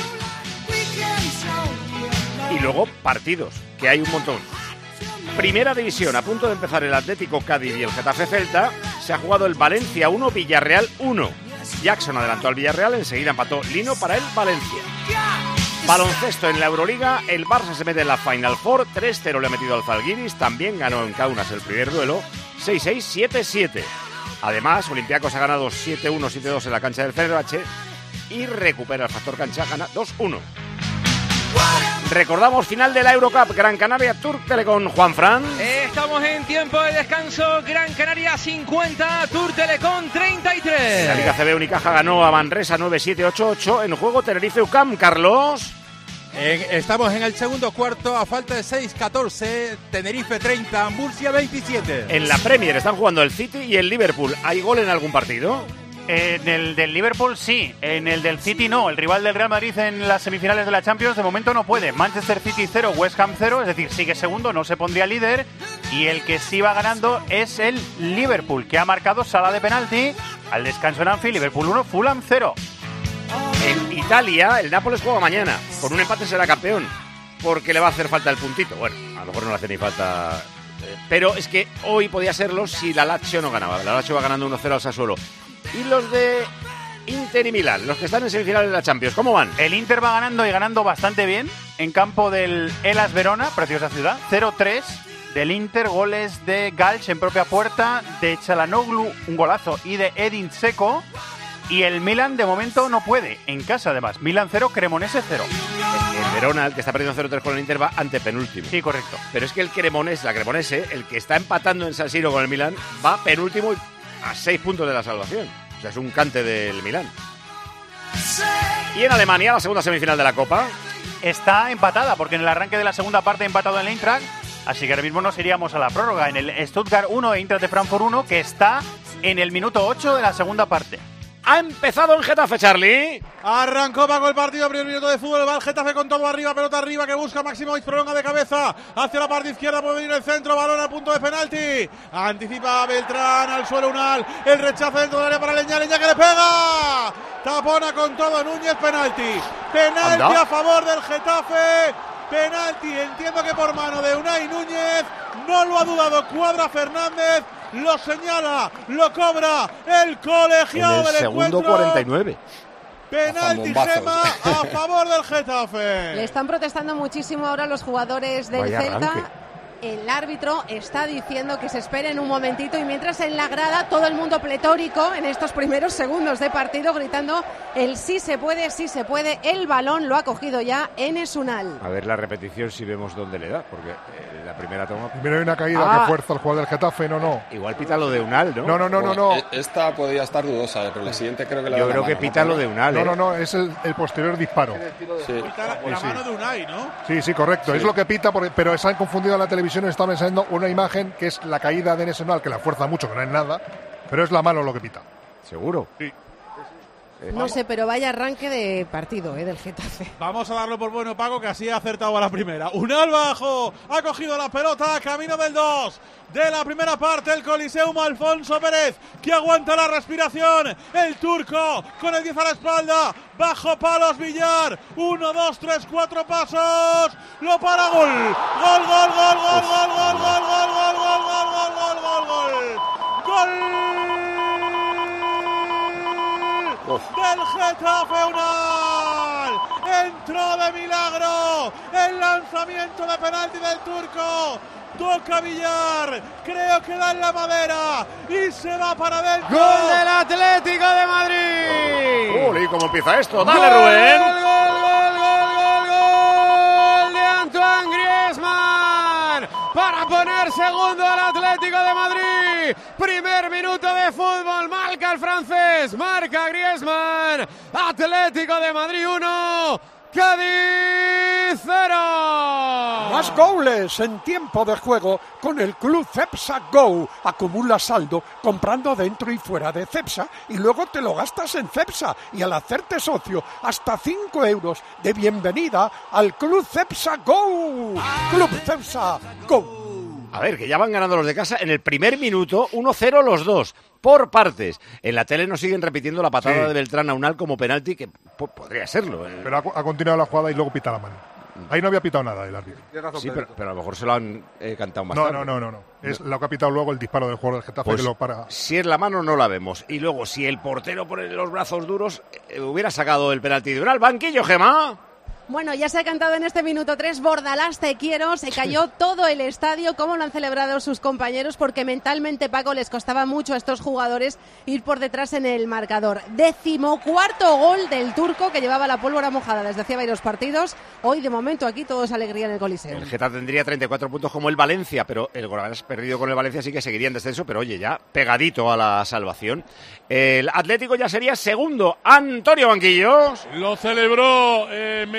S5: Y luego partidos, que hay un montón. Primera división, a punto de empezar el Atlético Cádiz y el Getafe Celta. Se ha jugado el Valencia 1, Villarreal 1. Jackson adelantó al Villarreal, enseguida empató Lino para el Valencia. Baloncesto en la Euroliga, el Barça se mete en la Final Four, 3-0 le ha metido al Zalgiris, también ganó en Kaunas el primer duelo, 6-6, 7-7. Además, Olympiacos ha ganado 7-1, 7-2 en la cancha del Fenerbahce y recupera el factor cancha, gana 2-1. Recordamos final de la Eurocup, Gran Canaria Tour Telecom, Juanfran.
S26: Estamos en tiempo de descanso, Gran Canaria 50, Tour Telecom 33.
S5: La Liga CB Unicaja ganó a Manresa 9-7-8-8, en juego Tenerife UCAM, Carlos.
S16: Estamos en el segundo cuarto, a falta de 6-14, Tenerife 30, Murcia 27.
S5: En la Premier están jugando el City y el Liverpool, ¿hay gol en algún partido?
S11: En el del Liverpool sí, en el del City no. El rival del Real Madrid en las semifinales de la Champions de momento no puede. Manchester City 0, West Ham 0, es decir, sigue segundo, no se pondría líder. Y el que sí va ganando es el Liverpool, que ha marcado Salah de penalti al descanso en Anfield. Liverpool 1, Fulham 0.
S5: En Italia, el Nápoles juega mañana. Con un empate será campeón, porque le va a hacer falta el puntito. Bueno, A lo mejor no le hace ni falta. Pero es que hoy podía serlo si la Lazio no ganaba. La Lazio va ganando 1-0 al Sassuolo. Y los de Inter y Milán, los que están en semifinales de la Champions, ¿cómo van?
S11: El Inter va ganando y ganando bastante bien en campo del Hellas Verona, preciosa ciudad, 0-3 del Inter, goles de Galch en propia puerta, de Çalhanoğlu, un golazo, y de Edin Dzeko. Y el Milan de momento no puede, en casa además. Milan 0, Cremonese 0.
S5: El Verona, el que está perdiendo 0-3 con el Inter, va antepenúltimo.
S11: Sí, correcto.
S5: Pero es que el Cremonese, el que está empatando en San Siro con el Milan, va penúltimo y a 6 puntos de la salvación. O sea, es un cante del Milan. Y en Alemania, la segunda semifinal de la Copa.
S11: Está empatada, porque en el arranque de la segunda parte ha empatado el Eintracht. Así que ahora mismo nos iríamos a la prórroga en el Stuttgart 1 e Eintracht de Frankfurt 1, que está en el minuto 8 de la segunda parte.
S5: Ha empezado en Getafe, Charlie.
S9: Arrancó Paco el partido, primer minuto de fútbol, va el Getafe con todo arriba, pelota arriba que busca Maximovic, prolonga de cabeza hacia la parte izquierda, puede venir el centro, balón al punto de penalti, anticipa Beltrán, al suelo Unal, el rechazo dentro del área para Leña que le pega, tapona con todo Núñez, penalti a favor del Getafe, penalti, entiendo que por mano de Unai Núñez, no lo ha dudado Cuadra Fernández, lo señala, lo cobra el colegiado del encuentro.
S5: Segundo 49.
S9: Penalti, Gema, a favor del Getafe.
S10: Le están protestando muchísimo ahora los jugadores del Celta. El árbitro está diciendo que se esperen un momentito y mientras en la grada todo el mundo pletórico en estos primeros segundos de partido gritando el sí se puede, el balón lo ha cogido ya Enes Unal.
S5: A ver la repetición si vemos dónde le da, porque la primera toma...
S15: Primero hay una caída que fuerza al jugador del Getafe, no.
S5: Igual pita lo de Unal, ¿no?
S15: No.
S14: Esta podría estar dudosa, pero la siguiente creo que la
S5: Yo creo que pita lo de Unal.
S15: No, es el posterior disparo.
S9: Sí. Pita la mano de Unai, ¿no?
S15: Sí, correcto, sí. Es lo que pita, pero se han confundido en la televisión. Están enseñando una imagen que es la caída de Enes Unal, que la fuerza mucho, que no es nada, pero es la mano lo que pita.
S5: ¿Seguro?
S15: Sí.
S10: No sé, pero vaya arranque de partido del Getafe.
S9: Vamos a darlo por bueno, Paco, que así ha acertado a la primera. Unal bajo, ha cogido la pelota, camino del 2 de la primera parte, el Coliseum, Alfonso Pérez, que aguanta la respiración, el turco con el 10 a la espalda, bajo palos Villar, 1, 2, 3, 4 pasos, lo para, gol, del Getafe Unal, entró de milagro el lanzamiento de penalti del turco, toca Villar, creo que da en la madera y se va para adentro.
S28: ¡Gol del Atlético de Madrid!
S5: ¿Y cómo empieza esto? ¡Dale, Rubén!
S28: ¡Gol de Antoine Griezmann! Para poner segundo al Atlético de Madrid. Primer minuto de fútbol, marca el francés, marca Griezmann. Atlético de Madrid 1, Cádiz 0.
S3: Más goles en tiempo de juego con el Club Cepsa Go. Acumula saldo comprando dentro y fuera de Cepsa y luego te lo gastas en Cepsa y al hacerte socio hasta 5 euros de bienvenida al Club Cepsa Go. Club Cepsa Go.
S5: A ver, que ya van ganando los de casa en el primer minuto, 1-0 los dos, por partes. En la tele nos siguen repitiendo la patada de Beltrán a Unal como penalti, que podría serlo.
S15: Pero ha continuado la jugada y luego pita la mano. Ahí no había pitado nada el árbitro.
S5: Sí, pero a lo mejor se lo han cantado más tarde.
S15: No. Es lo que ha pitado luego el disparo del jugador del Getafe,
S5: pues,
S15: que lo para.
S5: Si es la mano no la vemos. Y luego, si el portero pone los brazos duros, hubiera sacado el penalti de Unal. Banquillo, Gemma.
S10: Bueno, ya se ha cantado en este minuto 3, Bordalás te quiero, se cayó todo el estadio, cómo lo han celebrado sus compañeros, porque mentalmente, Paco, les costaba mucho a estos jugadores ir por detrás en el marcador. 14º gol del turco, que llevaba la pólvora mojada desde hacía varios partidos. Hoy, de momento, aquí todo es alegría en el Coliseo.
S5: El Getafe tendría 34 puntos como el Valencia, pero el Granada perdido con el Valencia sí que seguiría en descenso, pero oye, ya pegadito a la salvación. El Atlético ya sería segundo. Antonio Banquillos.
S7: Lo celebró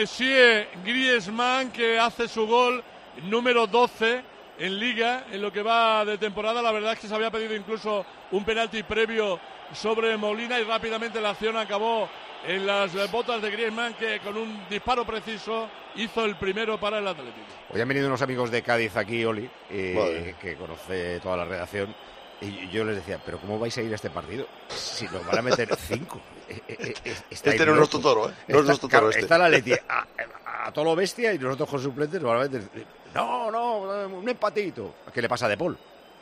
S7: Griezmann, que hace su gol número 12 en Liga, en lo que va de temporada. La verdad es que se había pedido incluso un penalti previo sobre Molina y rápidamente la acción acabó en las botas de Griezmann, que con un disparo preciso hizo el primero para el Atlético.
S5: Hoy han venido unos amigos de Cádiz aquí, Oli, que conoce toda la redacción. Y yo les decía, ¿pero cómo vais a ir a este partido? Si nos van a meter 5.
S18: Este no es nuestro toro, ¿eh? No es nuestro toro este.
S5: Está la Leti a todo lo bestia y nosotros con suplentes normalmente no, un empatito. ¿Qué le pasa a De Paul?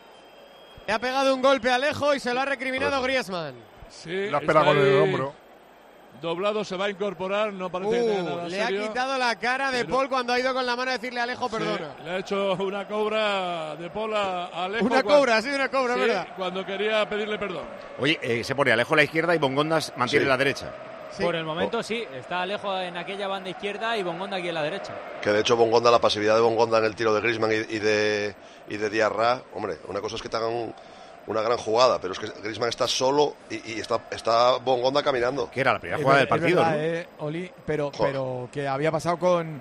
S28: Le ha pegado un golpe a Alejo y se lo ha recriminado Griezmann.
S7: Sí,
S15: la espera con el hombro.
S7: Doblado, se va a incorporar, no parece que tenga nada
S28: le
S7: serio.
S28: Ha quitado la cara De Paul cuando ha ido con la mano a decirle a Alejo perdona.
S7: Le ha hecho una cobra De Paul a Alejo.
S28: Una cobra, ¿verdad?
S7: Cuando quería pedirle perdón.
S5: Oye, se pone Alejo a la izquierda y Bongondas mantiene la derecha.
S8: Sí. Por el momento sí, está Alejo en aquella banda izquierda y Bongonda aquí en la derecha.
S4: Que de hecho Bongonda, la pasividad de Bongonda en el tiro de Griezmann y de Diarra, hombre, una cosa es que te hagan una gran jugada, pero es que Griezmann está solo y está Bongonda caminando.
S5: Que era la primera jugada del partido,
S16: verdad, ¿no? Oli, pero que había pasado con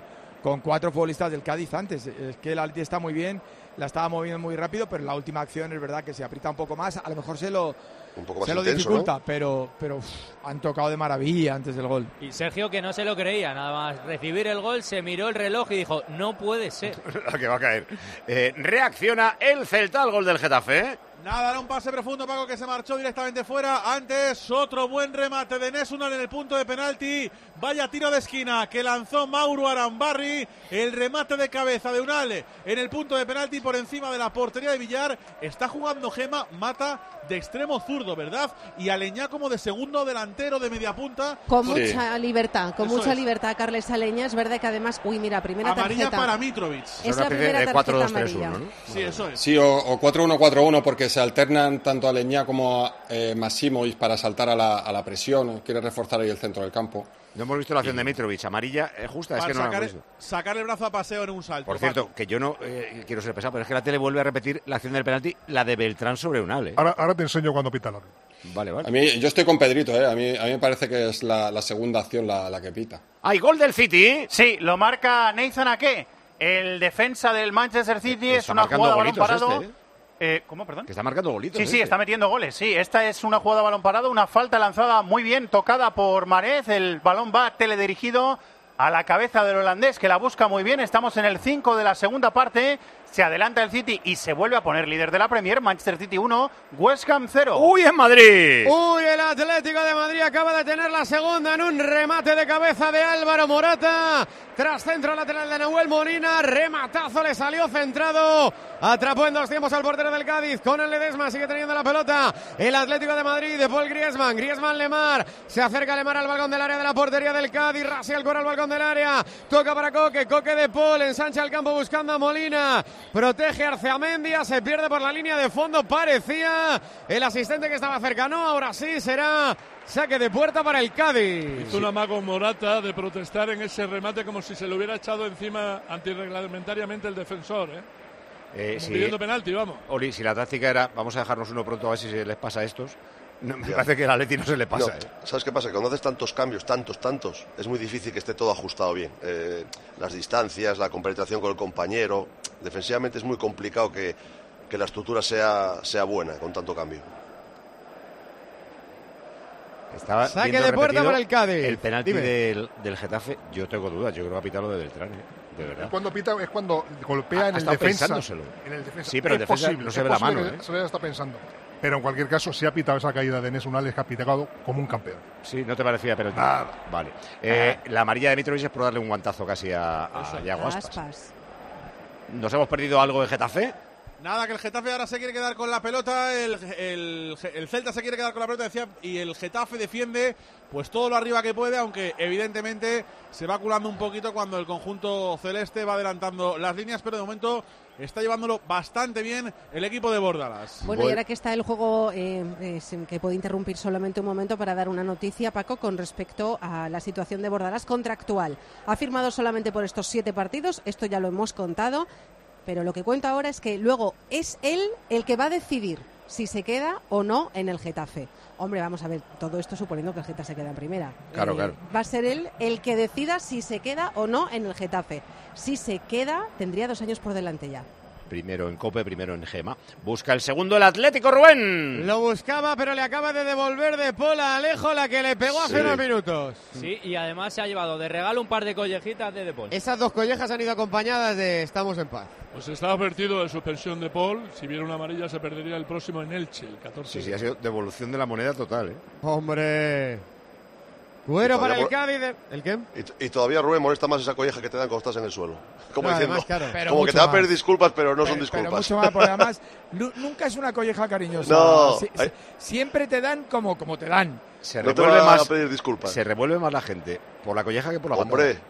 S16: 4 futbolistas del Cádiz antes. Es que el Atleti está muy bien, la estaba moviendo muy rápido, pero en la última acción es verdad que se aprieta un poco más, a lo mejor se lo intenso, dificulta, ¿no? pero han tocado de maravilla antes del gol.
S8: Y Sergio, que no se lo creía, nada más recibir el gol, se miró el reloj y dijo, no puede ser.
S5: La que va a caer. Reacciona el Celta al gol del Getafe, ¿eh?
S9: Nada, era un pase profundo, Paco, que se marchó directamente fuera. Antes, otro buen remate de Enes Unal en el punto de penalti. Vaya tiro de esquina que lanzó Mauro Arambarri. El remate de cabeza de Unal en el punto de penalti por encima de la portería de Villar. Está jugando Gema Mata de extremo zurdo, ¿verdad? Y Aleñá como de segundo delantero de media punta.
S10: Con mucha libertad, libertad, Carles Aleñá. Es verdad que además, primera
S9: amarilla
S10: tarjeta.
S9: para Mitrovic.
S10: Es la primera tarjeta amarilla.
S5: 4-2-3-1, ¿no?
S9: Sí, eso es.
S14: Sí, o 4-1-4-1 porque se alternan tanto Aleñá como Massimovic para saltar a la presión. Quiere reforzar ahí el centro del campo.
S5: No hemos visto la acción de Mitrovic, amarilla justa, es que no la hemos visto.
S9: Sacar el brazo a paseo en un salto.
S5: Por cierto, que yo no quiero ser pesado, pero es que la tele vuelve a repetir la acción del penalti, la de Beltrán sobre Unal.
S15: Ahora te enseño cuando pita la.
S5: Vale.
S14: A mí, yo estoy con Pedrito, a mí me parece que es la segunda acción la que pita.
S5: ¡Hay gol del City!
S11: Sí, lo marca Nathan Ake, el defensa del Manchester City. Es una jugada balón parado. ¿Cómo, perdón?
S5: Que está marcando golitos.
S11: Sí, está metiendo goles. Sí, esta es una jugada balón parado, una falta lanzada muy bien, tocada por Marez. El balón va teledirigido a la cabeza del holandés, que la busca muy bien. Estamos en el 5 de la segunda parte. Se adelanta el City y se vuelve a poner líder de la Premier. Manchester City 1, West Ham 0.
S5: ¡Uy, en Madrid!
S28: ¡Uy, el Atlético de Madrid acaba de tener la segunda en un remate de cabeza de Álvaro Morata! Tras centro lateral de Nahuel Molina, rematazo, le salió centrado. Atrapó en 2 tiempos al portero del Cádiz. Con el Ledesma sigue teniendo la pelota el Atlético de Madrid, de Paul Griezmann. Lemar, se acerca Lemar al balcón del área de la portería del Cádiz. Rasea el coro al balcón del área. Toca para Coque de Paul, ensancha el campo buscando a Molina. Protege Arceamendia, se pierde por la línea de fondo. Parecía el asistente que estaba cercano. Ahora sí será saque de puerta para el Cádiz.
S7: Hizo una mago Morata de protestar en ese remate como si se le hubiera echado encima antirreglamentariamente el defensor, pidiendo penalti, vamos.
S5: Oli, si la táctica era vamos a dejarnos uno pronto a ver si se les pasa a estos. No, me parece que el Atleti no se le pasa.
S4: ¿Sabes qué pasa? Que cuando haces tantos cambios, tantos, es muy difícil que esté todo ajustado bien. Las distancias, la compenetración con el compañero. Defensivamente es muy complicado que la estructura sea buena con tanto cambio.
S5: Estaba
S28: saque de puerta para el Cádiz.
S5: El penalti del Getafe, yo tengo dudas. Yo creo que ha pitado lo de Beltrán, de verdad.
S15: Cuando pita es cuando golpea en el defensa. En el defensa.
S5: Sí, pero el defensa no se ve la mano.
S15: Se le está pensando. Pero en cualquier caso, si ha pitado esa caída de Enes Unal, es ha pitado como un campeón.
S5: Sí, ¿no te parecía penalti?
S15: Nada.
S5: Vale. La amarilla de Mitrovic es por darle un guantazo casi a Iago Aspas. ¿Nos hemos perdido algo de Getafe?
S9: Nada, que el Getafe ahora se quiere quedar con la pelota, el Celta se quiere quedar con la pelota, decía, y el Getafe defiende pues todo lo arriba que puede, aunque evidentemente se va culando un poquito cuando el conjunto celeste va adelantando las líneas, pero de momento está llevándolo bastante bien el equipo de Bordalas.
S10: Bueno, y ahora que está el juego, que puedo interrumpir solamente un momento para dar una noticia, Paco, con respecto a la situación de Bordalas contractual. Ha firmado solamente por estos 7 partidos, esto ya lo hemos contado, pero lo que cuento ahora es que luego es él el que va a decidir si se queda o no en el Getafe. Hombre, vamos a ver, todo esto suponiendo que el Getafe se queda en primera.
S5: Claro.
S10: Va a ser él el que decida si se queda o no en el Getafe. Si se queda, tendría 2 años por delante ya.
S5: Primero en Cope, primero en Gema. Busca el segundo el Atlético, Rubén.
S28: Lo buscaba, pero le acaba de devolver de Paul a Alejo, la que le pegó hace unos minutos.
S8: Sí, y además se ha llevado de regalo un par de collejitas de Paul.
S28: Esas 2 collejas han ido acompañadas de estamos en paz.
S7: Pues está advertido de suspensión de Paul. Si viera una amarilla se perdería el próximo en Elche, el 14.
S5: Sí, ha sido devolución de la moneda total,
S28: ¡Hombre! Cuero para el Cádiz. ¿El qué?
S4: Y todavía, Rubén, molesta más esa colleja que te dan cuando estás en el suelo. Como
S16: No,
S4: diciendo,
S16: además, claro. Pero
S4: como que te va a pedir disculpas, pero no son
S16: Pero
S4: disculpas.
S16: mucho más, porque además nunca es una colleja cariñosa.
S4: No.
S16: Siempre te dan como te dan.
S5: Se
S4: No te
S5: revuelve
S4: van a
S5: más,
S4: pedir disculpas.
S5: se revuelve más la gente por la colleja que por la
S4: Hombre.
S5: patada.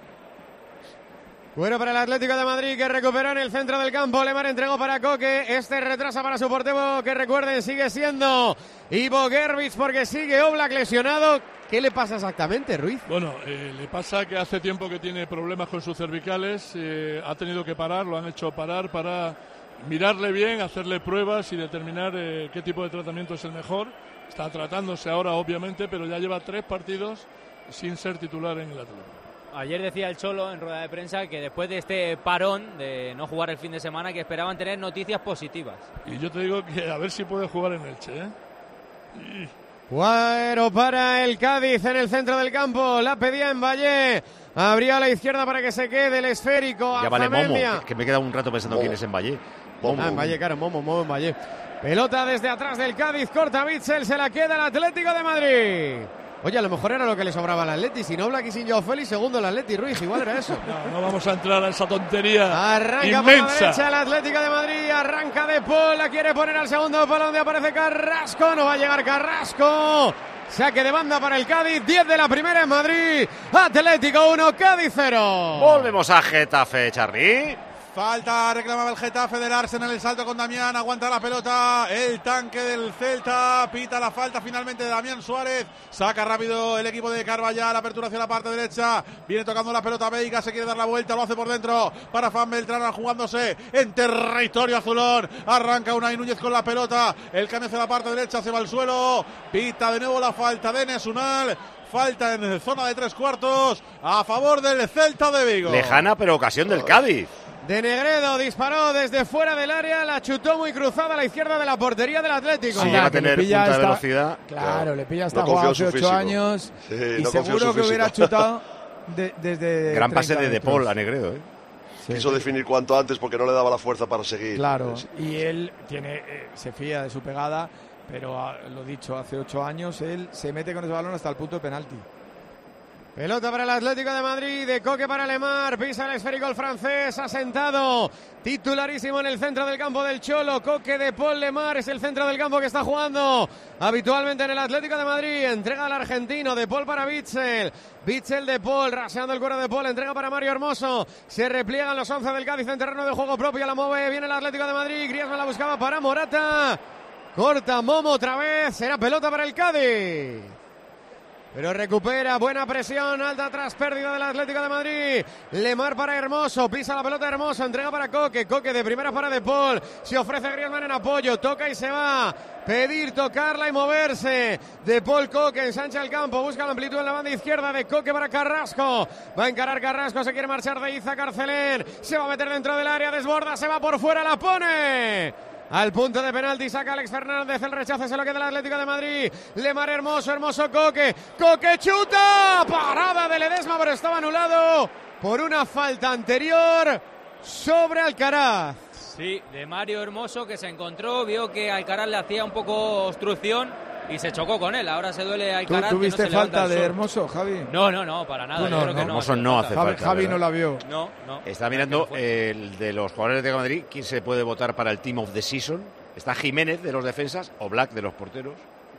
S28: Bueno, para el Atlético de Madrid, que recuperó en el centro del campo. Lemar entregó para Coque. Este retrasa para su portero, que recuerden, sigue siendo Ivo Gervich, porque sigue Oblak lesionado. ¿Qué le pasa exactamente, Ruiz?
S7: Bueno, le pasa que hace tiempo que tiene problemas con sus cervicales. Ha tenido que parar, lo han hecho parar para mirarle bien, hacerle pruebas y determinar qué tipo de tratamiento es el mejor. Está tratándose ahora, obviamente, pero ya lleva 3 partidos sin ser titular en el Atlético.
S8: Ayer decía el Cholo en rueda de prensa que después de este parón de no jugar el fin de semana, que esperaban tener noticias positivas.
S7: Y yo te digo que a ver si puede jugar en Elche,
S28: Cuero para el Cádiz en el centro del campo. La pedía en Valle. Abría a la izquierda para que se quede el esférico.
S5: Ya vale Momo,
S28: Alzamendia.
S5: que me he quedado un rato pensando quién es en Valle.
S28: En Valle, claro, Momo en Valle. Pelota desde atrás del Cádiz, corta Bitzel, se la queda el Atlético de Madrid. Oye, a lo mejor era lo que le sobraba al Atleti. Si no, Oblak y sin Joao Félix, segundo el Atleti, Ruiz, igual era eso.
S7: No vamos a entrar a esa tontería
S28: Arranca
S7: inmensa.
S28: por la derecha el Atlético de Madrid, arranca De Paul, la quiere poner al segundo palo donde aparece Carrasco, no va a llegar Carrasco. Saque de banda para el Cádiz, 10 de la primera en Madrid. Atlético 1, Cádiz 0.
S5: Volvemos a Getafe, Charly.
S9: Falta, reclamaba el Getafe del Arsenal, el salto con Damián, aguanta la pelota, el tanque del Celta, pita la falta finalmente de Damián Suárez, saca rápido el equipo de Carvajal, apertura hacia la parte derecha, viene tocando la pelota Veiga, se quiere dar la vuelta, lo hace por dentro, para Fan Beltrán, jugándose en territorio azulón, arranca Unai Núñez con la pelota, el cambio hacia la parte derecha, se va al suelo, pita de nuevo la falta de Enes Unal. Falta en zona de 3/4 a favor del Celta de Vigo.
S5: Lejana, pero ocasión del Cádiz.
S28: De Negredo disparó desde fuera del área, la chutó muy cruzada a la izquierda de la portería del Atlético.
S5: Sí, llega a tener punta de velocidad.
S16: Claro, le pilla hasta
S4: No confío
S16: jugado
S4: en su
S16: hace 8
S4: físico.
S16: años
S4: Sí,
S16: y
S4: no confío en
S16: seguro
S4: su
S16: que hubiera
S4: físico.
S16: chutado desde
S5: Gran pase
S16: 30
S5: de
S16: metros.
S5: Paul a Negredo, ¿eh?
S4: Quiso definir cuanto antes porque no le daba la fuerza para seguir.
S16: Claro, y él se fía de su pegada, pero lo dicho, hace 8 años él se mete con ese balón hasta el punto de penalti.
S28: Pelota para el Atlético de Madrid, de Coque para Lemar, pisa el esférico el francés, asentado, titularísimo en el centro del campo del Cholo, Coque, De Paul, Lemar, es el centro del campo que está jugando habitualmente en el Atlético de Madrid, entrega al argentino, De Paul para Bitzel, De Paul, raseando el cuero de Paul, entrega para Mario Hermoso, se repliegan los 11 del Cádiz en terreno de juego propio, la mueve, viene el Atlético de Madrid, Griezmann la buscaba para Morata, corta Momo otra vez, será pelota para el Cádiz. Pero recupera, buena presión, alta tras pérdida del Atlético de Madrid. Lemar para Hermoso, pisa la pelota Hermoso, entrega para Coque, Coque de primera para De Paul, se ofrece Griezmann en apoyo, toca y se va. Pedir, tocarla y moverse. De Paul, Coque, ensancha el campo, busca la amplitud en la banda izquierda de Coque para Carrasco. Va a encarar Carrasco, se quiere marchar de Iza Carcelén, se va a meter dentro del área, desborda, se va por fuera, la pone. Al punto de penalti saca Alex Fernández, el rechace se lo queda el Atlético de Madrid. Lemar Hermoso, Coque, Coque chuta, parada de Ledesma, pero estaba anulado por una falta anterior sobre Alcaraz.
S8: Sí, de Mario Hermoso, que se encontró, vio que Alcaraz le hacía un poco obstrucción y se chocó con él. Ahora se duele Alcaraz.
S16: ¿Tú viste
S8: que no se
S16: falta
S8: levanta el
S16: de
S8: sol.
S16: Hermoso, Javi?
S8: No, para nada. Yo creo que
S5: Hermoso no hace falta.
S16: Javi
S5: ¿verdad?
S16: no la vio.
S8: No.
S5: Está mirando el de los jugadores de Madrid, quién se puede votar para el Team of the Season. Está Jiménez de los defensas, Oblak de los porteros,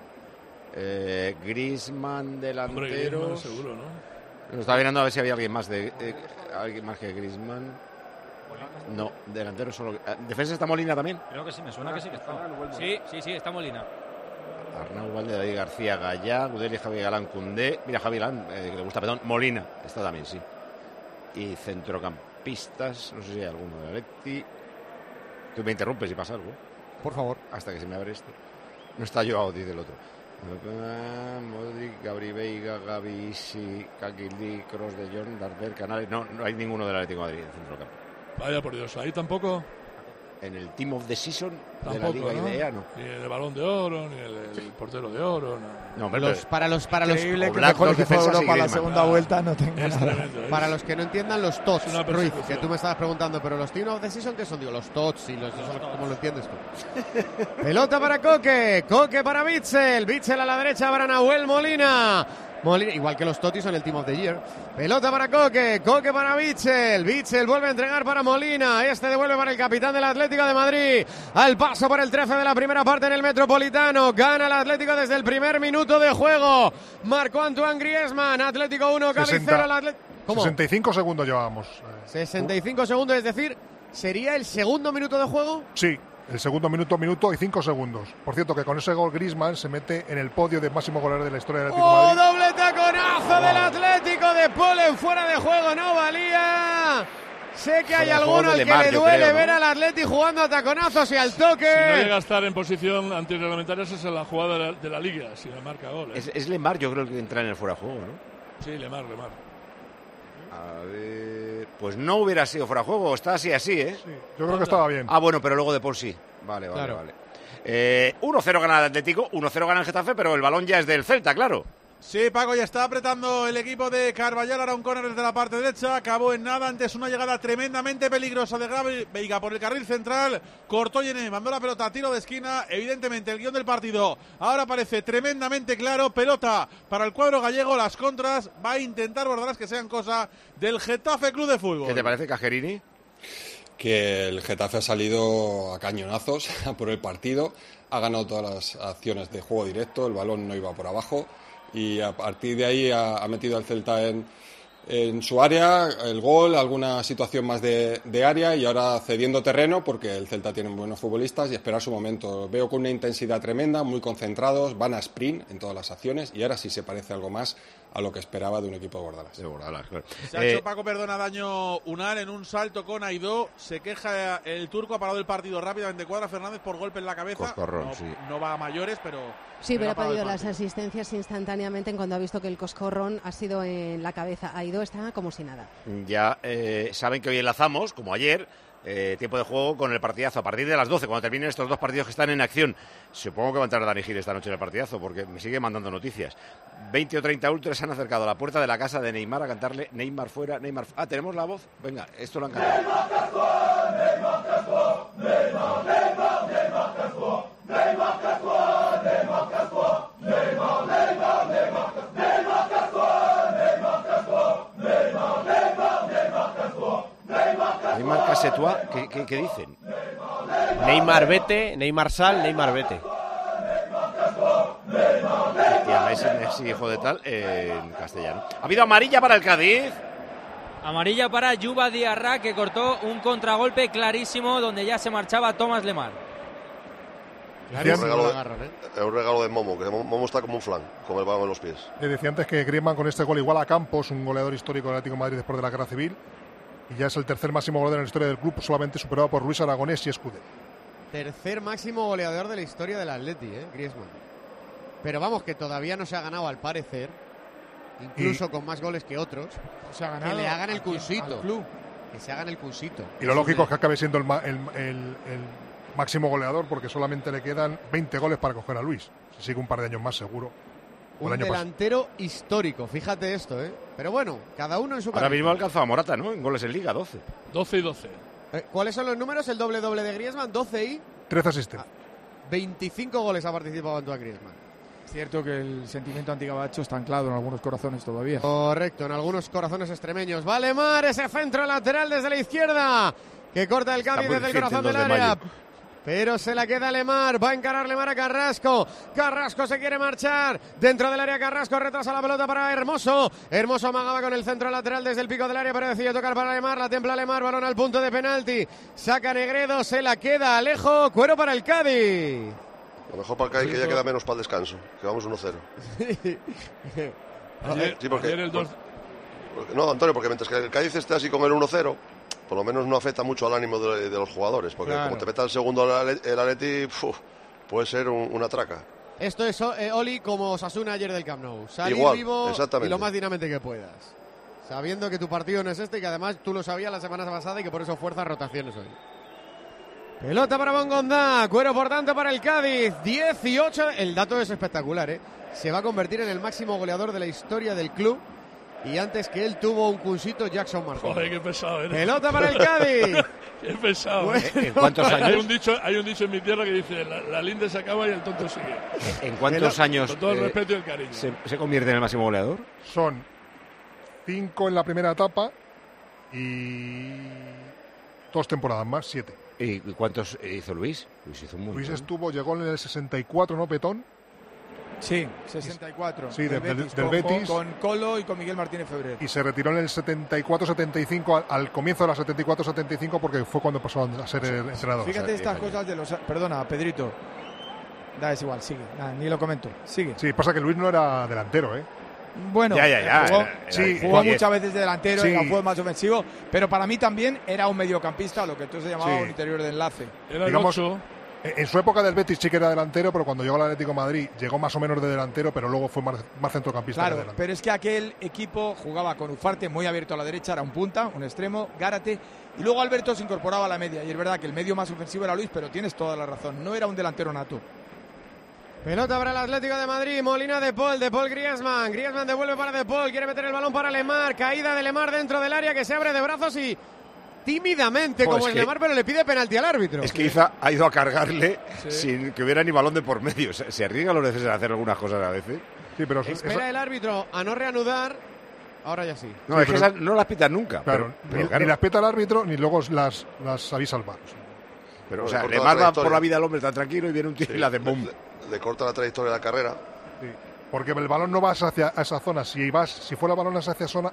S5: Griezmann delantero.
S7: Griezmann seguro, ¿no?
S5: Lo estaba mirando a ver si había alguien más alguien más que Griezmann. No, delantero solo. ¿Defensa está Molina también?
S8: Creo que sí, me suena que sí que está. Sí, está Molina.
S5: Arnau Valde, David García, Gallá, Gudeli, Javi Galán, Koundé. Mira, Javi Galán, que le gusta, perdón, Molina, está también, sí. Y centrocampistas, no sé si hay alguno de Atleti. Tú me interrumpes si pasa algo.
S16: Por favor.
S5: Hasta que se me abre este. No está Joao, dice el otro. Modric, Gabri Veiga, Gavi, Isi, Kakili, Kroos de Jong, Darder, Canales. No hay ninguno del Atlético de Madrid en centrocampo.
S7: Vaya por Dios, ahí tampoco.
S5: En el Team of the Season
S7: Tampoco,
S5: de la Liga IDEA, no.
S7: Ni el Balón de Oro, ni el portero de oro.
S5: No,
S10: Para los
S16: increíble que el mejor equipo de Europa la segunda vuelta no tenga nada.
S10: Para los que no entiendan los TOTS,
S7: una
S10: Ruiz,
S7: persecución.
S10: que tú me estabas preguntando, pero los Team of the Season, ¿qué son? Digo, los TOTS y los ¿cómo lo entiendes tú?
S28: Pelota para Coque, Coque para Bitzel a la derecha para Nahuel Molina. Molina, igual que los Totti son el Team of the Year. Pelota para Coque para Bichel. Bichel vuelve a entregar para Molina. Este devuelve para el capitán del Atlético de Madrid. Al paso por el 13 de la primera parte en el Metropolitano. Gana el Atlético desde el primer minuto de juego. Marcó Antoine Griezmann. Atlético 1, Cádiz 0.
S15: ¿Cómo? 65 segundos llevábamos.
S28: 65 segundos, es decir, ¿sería el segundo minuto de juego?
S15: Sí. El segundo minuto y 5 segundos. Por cierto, que con ese gol Griezmann se mete en el podio de máximo goleador de la historia del Atlético de Madrid.
S28: Doble taconazo del Atlético de Polen, fuera de juego, no valía. Sé que hay alguno al que le duele ver al Atlético jugando a taconazos y al toque.
S7: Si no llega a estar en posición antirreglamentaria, esa es la jugada de la Liga, si le marca gol.
S5: Es Lemar, yo creo que entra en el fuera de juego, ¿no?
S7: Sí, Lemar.
S5: A ver, pues no hubiera sido fuera de juego, está así, ¿eh?
S15: Sí, yo creo que estaba bien.
S5: Ah, bueno, pero luego de por sí. Vale. 1-0 gana el Atlético, 1-0 gana el Getafe, pero el balón ya es del Celta, claro.
S9: Sí, Paco, ya está apretando el equipo de Carvajal, ahora un córner desde la parte derecha, acabó en nada antes una llegada tremendamente peligrosa de Gabi Veiga por el carril central, cortó Yené, mandó la pelota a tiro de esquina, evidentemente el guión del partido ahora parece tremendamente claro, pelota para el cuadro gallego, las contras, va a intentar Bordalás que sean cosa del Getafe Club de Fútbol.
S5: ¿Qué te parece, Cajerini?
S14: Que el Getafe ha salido a cañonazos por el partido, ha ganado todas las acciones de juego directo, el balón no iba por abajo y a partir de ahí ha metido al Celta en su área, el gol, alguna situación más de área y ahora cediendo terreno porque el Celta tiene buenos futbolistas y esperar su momento. Veo con una intensidad tremenda, muy concentrados, van a sprint en todas las acciones y ahora sí se parece algo más a lo que esperaba de un equipo de Bordalás.
S5: Claro.
S9: Se ha hecho Paco daño Unal en un salto con Aidó, se queja el turco, ha parado el partido rápidamente Cuadra Fernández por golpe en la cabeza.
S5: Coscorrón, sí.
S9: No va a mayores, pero...
S10: Sí, pero ha pedido las asistencias instantáneamente en cuando ha visto que el coscorrón ha sido en la cabeza. Aidó está como si nada.
S5: Ya saben que hoy enlazamos, como ayer, tiempo de juego con el partidazo. A partir de las 12, cuando terminen estos dos partidos que están en acción. Supongo que va a entrar Dani Gil esta noche en el partidazo, porque me sigue mandando noticias. 20 o 30 ultras se han acercado a la puerta de la casa de Neymar a cantarle Neymar fuera, Neymar... Ah, ¿tenemos la voz? Venga, esto lo han cantado. Neymar Casetua, ¿qué dicen?
S28: Neymar vete, Neymar sal, Neymar vete.
S5: Y a Messi hijo de tal en castellano. Ha habido amarilla para el Cádiz.
S8: Amarilla para Yuba Diarra, que cortó un contragolpe clarísimo donde ya se marchaba Thomas Lemar.
S4: Es un regalo de Momo, que Momo está como un flan, con el balón en los pies.
S15: Decía antes que Griezmann con este gol iguala a Campos, un goleador histórico del Atlético de Madrid después de la Guerra Civil, y ya es el tercer máximo goleador en la historia del club, solamente superado por Luis Aragonés y Escudé.
S28: Tercer máximo goleador de la historia del Atleti, Griezmann. Pero vamos, que todavía no se ha ganado al parecer, incluso con más goles que otros,
S16: se ha ganado
S28: que le hagan el cursito.
S16: Al club.
S28: Que se hagan el cursito.
S15: Y lo lógico es que acabe siendo el máximo goleador porque solamente le quedan 20 goles para coger a Luis. Si sigue un par de años más seguro.
S28: Un delantero histórico, fíjate esto, Pero bueno, cada uno en su
S5: Ahora
S28: camino.
S5: mismo ha alcanzado a Morata, ¿no? En goles en Liga, 12.
S7: 12 y 12.
S28: ¿Cuáles son los números? El doble de Griezmann, 12 y...
S15: 13 asistencias.
S28: 25 goles ha participado Antoine Griezmann.
S16: Es cierto que el sentimiento antigabacho está anclado en algunos corazones todavía.
S28: Correcto, en algunos corazones extremeños. Vale, Mar, ese centro lateral desde la izquierda, que corta el Cádiz desde el corazón del área. Pero se la queda Lemar, va a encarar Lemar a Carrasco. Carrasco se quiere marchar. Dentro del área Carrasco retrasa la pelota para Hermoso. Hermoso amagaba con el centro lateral desde el pico del área, pero decide tocar para Lemar. La templa Lemar, balón al punto de penalti. Saca Negredo, se la queda Alejo. Cuero para el Cádiz.
S4: Lo mejor para el Cádiz que ya queda menos para el descanso, que vamos 1-0. No, Antonio, porque mientras que el Cádiz esté así con el 1-0, por lo menos no afecta mucho al ánimo de los jugadores, porque como te meta el segundo el Atleti, puede ser una traca.
S28: Esto es, Oli, como Osasuna ayer del Camp Nou. Salir
S4: igual,
S28: vivo
S4: exactamente.
S28: Y lo más dinámicamente que puedas. Sabiendo que tu partido no es este y que además tú lo sabías la semana pasada y que por eso fuerzas rotaciones hoy. Pelota para Bongondá, cuero por tanto para el Cádiz, 18, el dato es espectacular, se va a convertir en el máximo goleador de la historia del club y antes que él tuvo un cursito Jackson Martínez.
S7: Joder, qué pesado eres.
S28: Pelota para el Cádiz,
S7: Qué pesado.
S5: ¿En cuántos años?
S7: Hay un dicho en mi tierra que dice, la linde se acaba y el tonto sigue.
S5: ¿En cuántos años
S7: Con todo el respeto y el cariño.
S5: se convierte en el máximo goleador?
S15: Son 5 en la primera etapa y 2 temporadas más, 7.
S5: ¿Y cuántos hizo Luis? Luis hizo un montón.
S15: Luis llegó en el 64, ¿no, Petón?
S16: Sí, 64.
S15: Sí, del
S16: con,
S15: Betis.
S16: Con Colo y con Miguel Martínez Febrero.
S15: Y se retiró en el 74-75, al comienzo de la 74-75, porque fue cuando pasó a ser el entrenador.
S16: Fíjate estas cosas de los... Perdona, Pedrito. Es igual, sigue. Ni lo comento. Sigue.
S15: Sí, pasa que Luis no era delantero, ¿eh?
S16: Bueno, jugó muchas veces de delantero,
S15: sí.
S16: era un juego más ofensivo, pero para mí también era un mediocampista, lo que entonces se llamaba un interior de enlace.
S15: Digamos, en su época del Betis sí que era delantero, pero cuando llegó al Atlético de Madrid llegó más o menos de delantero, pero luego fue más centrocampista.
S16: Claro, pero es que aquel equipo jugaba con Ufarte muy abierto a la derecha, era un punta, un extremo, Gárate, y luego Alberto se incorporaba a la media, y es verdad que el medio más ofensivo era Luis, pero tienes toda la razón, no era un delantero nato.
S28: Pelota para el Atlético de Madrid, Molina de Paul Griezmann devuelve para De Paul, quiere meter el balón para Lemar, caída de Lemar dentro del área que se abre de brazos y tímidamente como es Lemar, pero le pide penalti al árbitro.
S5: Es que ha ido a cargarle sin que hubiera ni balón de por medio. Se arriesga los veces a hacer algunas cosas a veces.
S15: Sí, pero
S28: espera el árbitro a no reanudar. Ahora ya sí.
S5: No, es que esas no las pitan nunca.
S15: Claro, ni las pita el árbitro ni luego las avisa al VAR.
S5: Pero, o sea, Lemar va por la vida al hombre tan tranquilo y viene un tío y la de boom.
S4: Le corta la trayectoria de la carrera.
S15: Sí, porque el balón no va hacia esa zona. Si fuera el balón hacia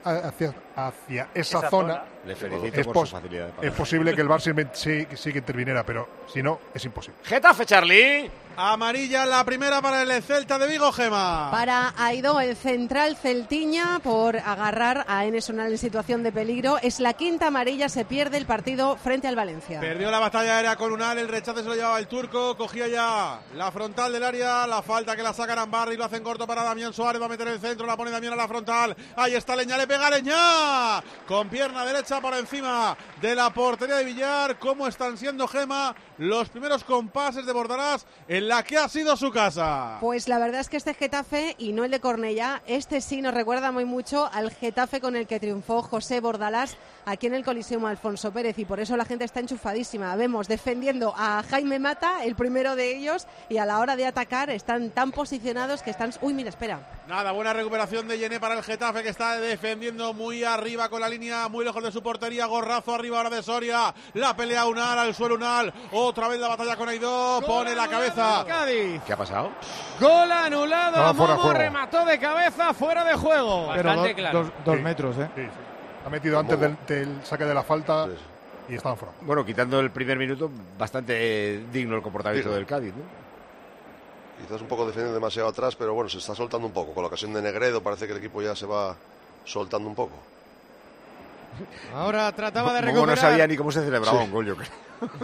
S15: esa zona,
S5: le felicito por su facilidad de palabra.
S15: Es posible que el VAR sí que interviniera, pero si no, es imposible.
S5: Getafe, Charlie.
S9: Amarilla la primera para el Celta de Vigo, Gema.
S10: Para Aidó, el central celtiña, por agarrar a Enes Unal en situación de peligro. Es la quinta amarilla, se pierde el partido frente al Valencia.
S9: Perdió la batalla aérea con Unal, el rechace se lo llevaba el turco, cogía ya la frontal del área, la falta que la sacan Ambarri, lo hacen corto para Damián Suárez, va a meter el centro, la pone Damián a la frontal, ahí está Leñá, le pega Leñá, con pierna derecha por encima de la portería de Villar. ¿Cómo están siendo, Gema, los primeros compases de Bordalás en la que ha sido su casa?
S10: Pues la verdad es que este Getafe, y no el de Cornellá, este sí nos recuerda muy mucho al Getafe con el que triunfó José Bordalás aquí en el Coliseum Alfonso Pérez, y por eso la gente está enchufadísima. Vemos defendiendo a Jaime Mata, el primero de ellos, y a la hora de atacar están tan posicionados que están... Uy, mira, espera.
S9: Nada, buena recuperación de Yené para el Getafe, que está defendiendo muy arriba con la línea, muy lejos de su portería. Gorrazo arriba ahora de Soria, la pelea Unal, al suelo Unal, otra vez la batalla con Aidó, pone la cabeza.
S28: Cádiz.
S5: ¿Qué ha pasado?
S28: Gol anulado, Momo remató de cabeza, fuera de juego.
S16: Bastante claro. 2 metros, ¿eh?
S15: Sí. Ha metido antes del saque de la falta y estaban fuera.
S5: Bueno, quitando el primer minuto, bastante digno el comportamiento del Cádiz, ¿no?
S4: Quizás un poco defendiendo demasiado atrás, pero bueno, se está soltando un poco. Con la ocasión de Negredo parece que el equipo ya se va soltando un poco.
S28: Ahora trataba de recuperar.
S5: Momo no sabía ni cómo se celebraba un gol, yo creo.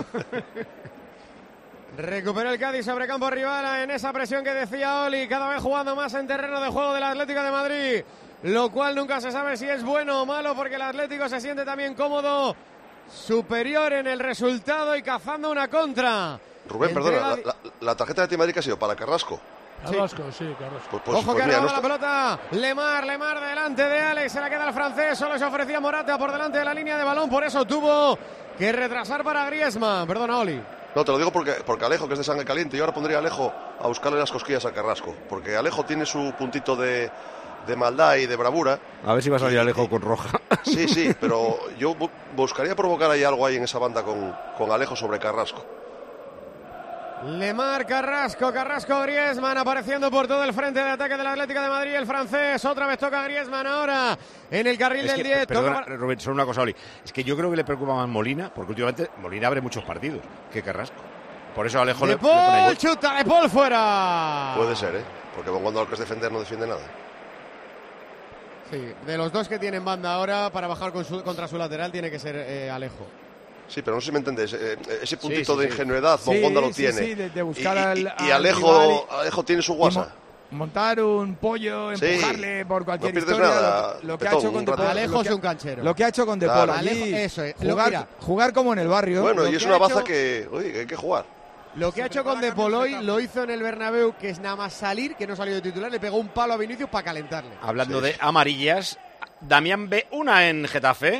S28: Recupera el Cádiz sobre campo rival en esa presión que decía Oli, cada vez jugando más en terreno de juego del Atlético de Madrid, lo cual nunca se sabe si es bueno o malo, porque el Atlético se siente también cómodo, superior en el resultado y cazando una contra.
S4: Rubén, perdona, la tarjeta de Timarí que ha sido para Carrasco.
S7: Carrasco, sí, Carrasco.
S28: Ojo que arroba la pelota, Lemar delante de Alex, se la queda el francés, solo se ofrecía Morata por delante de la línea de balón, por eso tuvo que retrasar para Griezmann. Perdona, Oli.
S4: No, te lo digo porque Alejo, que es de sangre caliente, yo ahora pondría a Alejo a buscarle las cosquillas a Carrasco, porque Alejo tiene su puntito de maldad y de bravura.
S5: A ver si va a salir Alejo con roja.
S4: Sí, pero yo buscaría provocar ahí algo ahí en esa banda con Alejo sobre Carrasco.
S28: Lemar, Carrasco, Griezmann apareciendo por todo el frente de ataque del Atlético de Madrid, el francés, otra vez toca Griezmann ahora en el carril del 10.
S5: Perdona, Rubén, solo una cosa, Oli, es que yo creo que le preocupa más Molina, porque últimamente Molina abre muchos partidos que Carrasco. Por eso Alejo
S28: le pone ahí. Chuta de Paul fuera.
S4: Puede ser, porque cuando lo que es defender no defiende nada.
S28: Sí, de los dos que tienen banda ahora para bajar contra su lateral tiene que ser Alejo.
S4: Sí, pero no sé si me entendés. Ese puntito de ingenuidad, Bongonda lo tiene.
S16: Sí, de buscar
S4: y Alejo tiene su guasa.
S16: Montar un pollo, empujarle por cualquier historia.
S4: Nada,
S16: lo que ha hecho con De Paul.
S28: Alejo es un canchero.
S16: Lo que ha hecho con De Paul.
S28: Eso es.
S16: Jugar como en el barrio.
S4: Bueno, y es una baza que hay que jugar.
S28: Lo que ha hecho con De Paul hoy lo hizo en el Bernabéu, que es nada más salir, que no salió de titular, le pegó un palo a Vinicius para calentarle.
S5: Hablando de amarillas, Damián ve una en Getafe.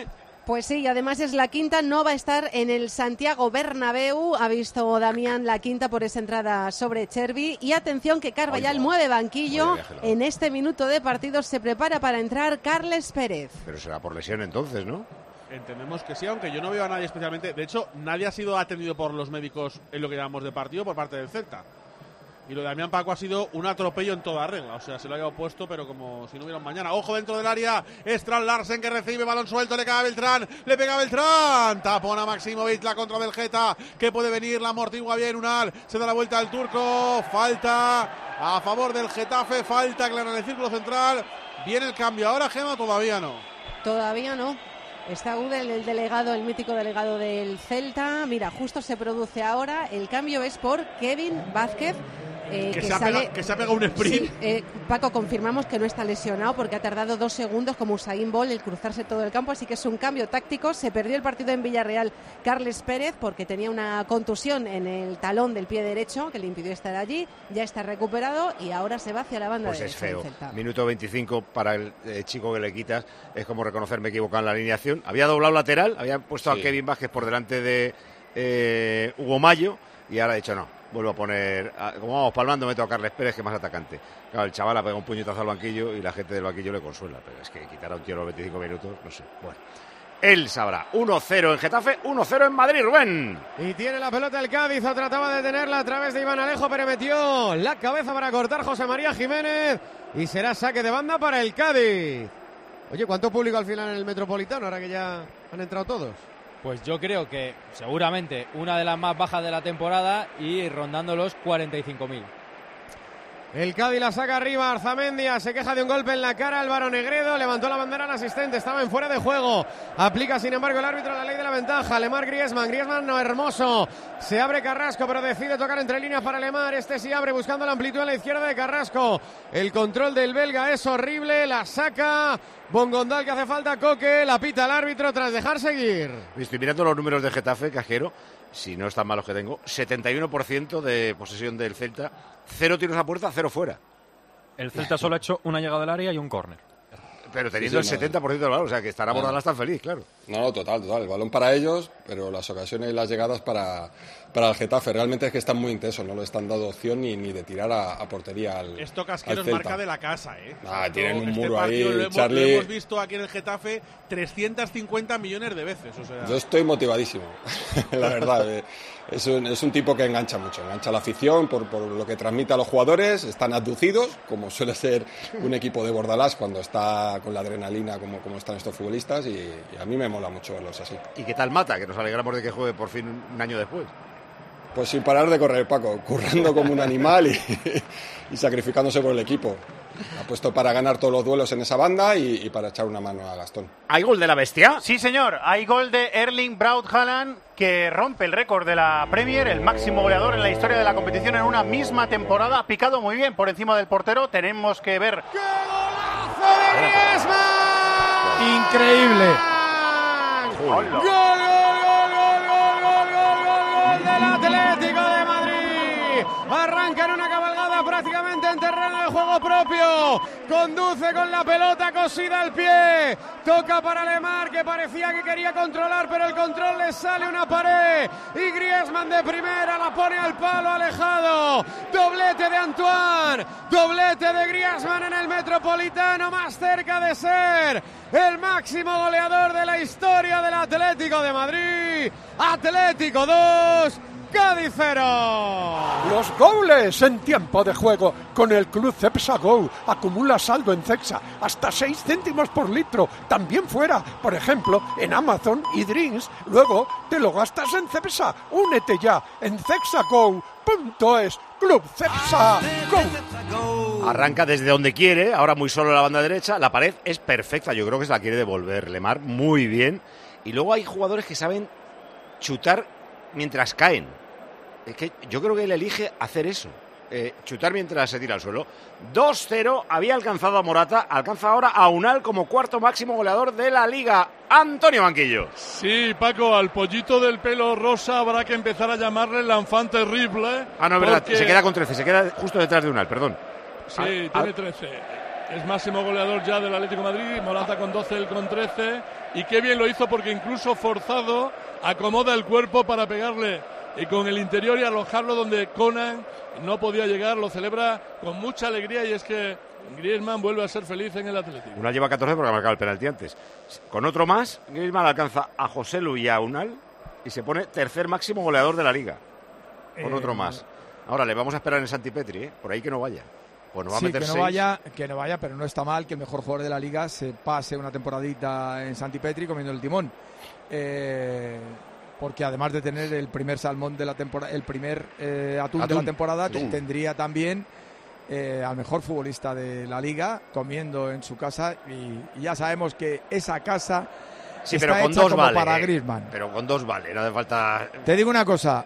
S10: Pues sí, y además es la quinta, no va a estar en el Santiago Bernabéu. Ha visto Damián la quinta por esa entrada sobre Chervi. Y atención que Carvallal mueve banquillo. En este minuto de partido se prepara para entrar Carles Pérez.
S5: Pero será por lesión entonces, ¿no?
S9: Entendemos que sí, aunque yo no veo a nadie especialmente. De hecho, nadie ha sido atendido por los médicos en lo que llamamos de partido por parte del Celta. Y lo de Damián Paco ha sido un atropello en toda regla. O sea, se lo había opuesto, pero como si no hubiera un mañana. Ojo dentro del área. Strand Larsen que recibe balón suelto. Le cae a Beltrán. Le pega a Beltrán. Tapona Maximovic. La contra del Geta. Que puede venir. La amortigua bien. Unal. Se da la vuelta al turco. Falta a favor del Getafe. Falta clara en el círculo central. Viene el cambio. Ahora, Gema, todavía no.
S10: Todavía no. Está Gudel, el delegado, el mítico delegado del Celta. Mira, justo se produce ahora. El cambio es por Kevin Vázquez.
S9: Que se ha pegado un sprint.
S10: Sí, Paco, confirmamos que no está lesionado porque ha tardado 2 segundos como Usain Bolt el cruzarse todo el campo, así que es un cambio táctico. Se perdió el partido en Villarreal Carles Pérez porque tenía una contusión en el talón del pie derecho que le impidió estar allí. Ya está recuperado y ahora se va hacia la banda derecha.
S5: Pues es feo. Minuto 25 para el chico que le quitas. Es como reconocerme equivocado en la alineación. Había doblado lateral, había puesto a Kevin Vázquez por delante de Hugo Mayo y ahora ha dicho no. Vuelvo a poner, como vamos palmando, meto a Carles Pérez, que es más atacante. Claro, el chaval ha pegado un puñetazo al banquillo y la gente del banquillo le consuela. Pero es que quitar a un tío a los 25 minutos, no sé. Bueno, él sabrá. 1-0 en Getafe, 1-0 en Madrid, Rubén.
S28: Y tiene la pelota el Cádiz, trataba de tenerla a través de Iván Alejo, pero metió la cabeza para cortar José María Jiménez. Y será saque de banda para el Cádiz. Oye, ¿cuánto público al final en el Metropolitano, ahora que ya han entrado todos?
S8: Pues yo creo que seguramente una de las más bajas de la temporada y rondando los 45.000.
S28: El Cádiz la saca arriba, Arzamendia se queja de un golpe en la cara, Álvaro Negredo levantó la bandera al asistente, estaba en fuera de juego, aplica sin embargo el árbitro la ley de la ventaja, Lemar Griezmann no, Hermoso, se abre Carrasco pero decide tocar entre líneas para Lemar, este sí abre buscando la amplitud en la izquierda de Carrasco, el control del belga es horrible, la saca Bongondal que hace falta, Coque, la pita el árbitro tras dejar seguir.
S5: Estoy mirando los números de Getafe, Cajero, si no están malos que tengo, 71% de posesión del Celta, 0 tiros a puerta, 0 fuera.
S6: El Celta solo ha hecho una llegada al área y un córner.
S5: Pero teniendo el 70% del balón, o sea que estará Bordalás tan feliz, claro.
S14: No, total. El balón para ellos, pero las ocasiones y las llegadas para el Getafe. Realmente es que están muy intensos, no le están dando opción ni de tirar a portería al
S9: Esto Casquero es marca de la casa, ¿eh?
S14: Tienen un muro
S9: ahí,
S14: Charlie.
S9: Lo hemos visto aquí en el Getafe 350 millones de veces. O sea.
S14: Yo estoy motivadísimo, la verdad. Es un tipo que engancha mucho, engancha a la afición por lo que transmite a los jugadores, están abducidos, como suele ser un equipo de Bordalás cuando está con la adrenalina como están estos futbolistas y a mí me mola mucho verlos así.
S5: ¿Y qué tal Mata? Que nos alegramos de que juegue por fin un año después.
S14: Pues sin parar de correr, Paco, currando como un animal y sacrificándose por el equipo. Ha puesto para ganar todos los duelos en esa banda y para echar una mano a Gastón.
S5: ¿Hay gol de la bestia?
S11: Sí, señor. Hay gol de Erling Braut Haaland que rompe el récord de la Premier, el máximo goleador en la historia de la competición en una misma temporada. Ha picado muy bien por encima del portero. Tenemos que ver...
S28: ¡Qué golazo de Griezmann!
S16: ¡Increíble!
S28: ¡Gol del Atlético de Madrid! Arranca en una cabalgada prácticamente en terreno de juego propio. Conduce con la pelota cosida al pie. Toca para Lemar, que parecía que quería controlar, pero el control le sale una pared. Y Griezmann de primera la pone al palo alejado. Doblete de Antoine. Doblete de Griezmann en el Metropolitano, más cerca de ser el máximo goleador de la historia del Atlético de Madrid. Atlético 2. Cádiz 0.
S3: Los goles en tiempo de juego con el Club Cepsa Go. Acumula saldo en Cepsa hasta 6 céntimos por litro. También fuera, por ejemplo, en Amazon y Drinks. Luego te lo gastas en Cepsa. Únete ya en cepsago.es. Club Cepsa Go.
S5: Arranca desde donde quiere, ahora muy solo en la banda derecha. La pared es perfecta, yo creo que se la quiere devolver Lemar muy bien. Y luego hay jugadores que saben chutar mientras caen. Es que yo creo que él elige hacer eso, chutar mientras se tira al suelo. 2-0, había alcanzado a Morata, alcanza ahora a Unal como cuarto máximo goleador de la Liga. Antonio Banquillo.
S7: Sí, Paco, al pollito del pelo rosa habrá que empezar a llamarle l'enfant terrible.
S5: Ah, no, es verdad, se queda con 13, se queda justo detrás de Unal, perdón.
S7: Sí, tiene 13. es máximo goleador ya del Atlético de Madrid, Morata con 12, él con 13, y qué bien lo hizo porque incluso forzado acomoda el cuerpo para pegarle y con el interior y alojarlo donde Conan no podía llegar, lo celebra con mucha alegría y es que Griezmann vuelve a ser feliz en el Atlético.
S5: Unal lleva 14 porque ha marcado el penalti antes. Con otro más, Griezmann alcanza a Joselu y a Unal y se pone tercer máximo goleador de la Liga. Con otro más. Ahora le vamos a esperar en Santipetri, por ahí que no vaya. Pues no va a meter
S16: que no
S5: 6.
S16: vaya, pero no está mal que el mejor jugador de la Liga se pase una temporadita en Santipetri comiendo el timón. Porque además de tener el primer salmón de la temporada, el primer atún de la temporada, tendría también al mejor futbolista de la Liga comiendo en su casa y ya sabemos que esa casa
S5: sí,
S16: está
S5: pero con
S16: hecha
S5: 2
S16: como
S5: vale,
S16: para Griezmann.
S5: Pero con 2 vale, no hace falta.
S16: Te digo una cosa,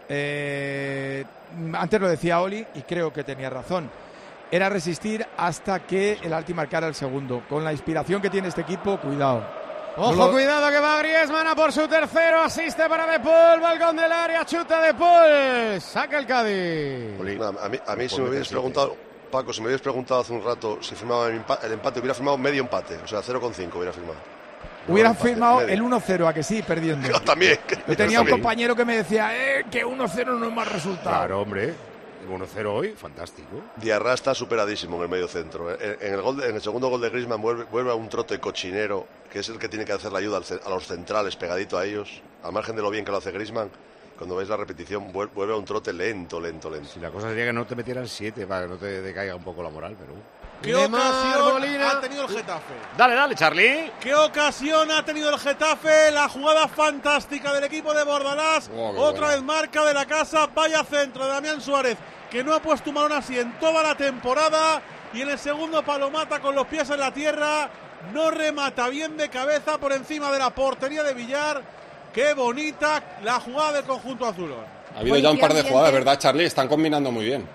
S16: antes lo decía Oli y creo que tenía razón. Era resistir hasta que el Alti marcara el segundo. Con la inspiración que tiene este equipo, cuidado.
S28: Ojo, cuidado que va Griezmann a por su tercero, asiste para De Paul, balcón del área, chuta De Paul, saca el Cádiz.
S4: A mí si me hubieras preguntado, Paco, si me hubieras preguntado hace un rato si firmaba el empate, hubiera firmado medio empate, o sea, 0,5 hubiera firmado.
S16: Hubiera firmado el 1-0, ¿a que sí? Perdiendo.
S4: Yo también.
S16: Yo tenía un compañero que me decía que 1-0 no es más resultado.
S5: Claro, hombre. 1-0 hoy, fantástico.
S4: Diarra está superadísimo en el medio centro. En el segundo gol de Griezmann vuelve a un trote cochinero, que es el que tiene que hacer la ayuda a los centrales, pegadito a ellos. Al margen de lo bien que lo hace Griezmann, cuando veis la repetición, vuelve a un trote lento.
S5: Si la cosa sería que no te metieran 7 para que no te decaiga un poco la moral, pero...
S9: ¿Qué ocasión ha tenido el Getafe?
S5: Dale, Charlie.
S9: ¿Qué ocasión ha tenido el Getafe? La jugada fantástica del equipo de Bordalás. Otra vez marca de la casa. Vaya centro de Damián Suárez, que no ha puesto un balón así en toda la temporada. Y en el segundo palo mata con los pies en la tierra. No remata bien de cabeza por encima de la portería de Villar. Qué bonita la jugada del conjunto azulón.
S14: Ha habido ya un par de jugadas, ¿verdad, Charlie? Están combinando muy bien.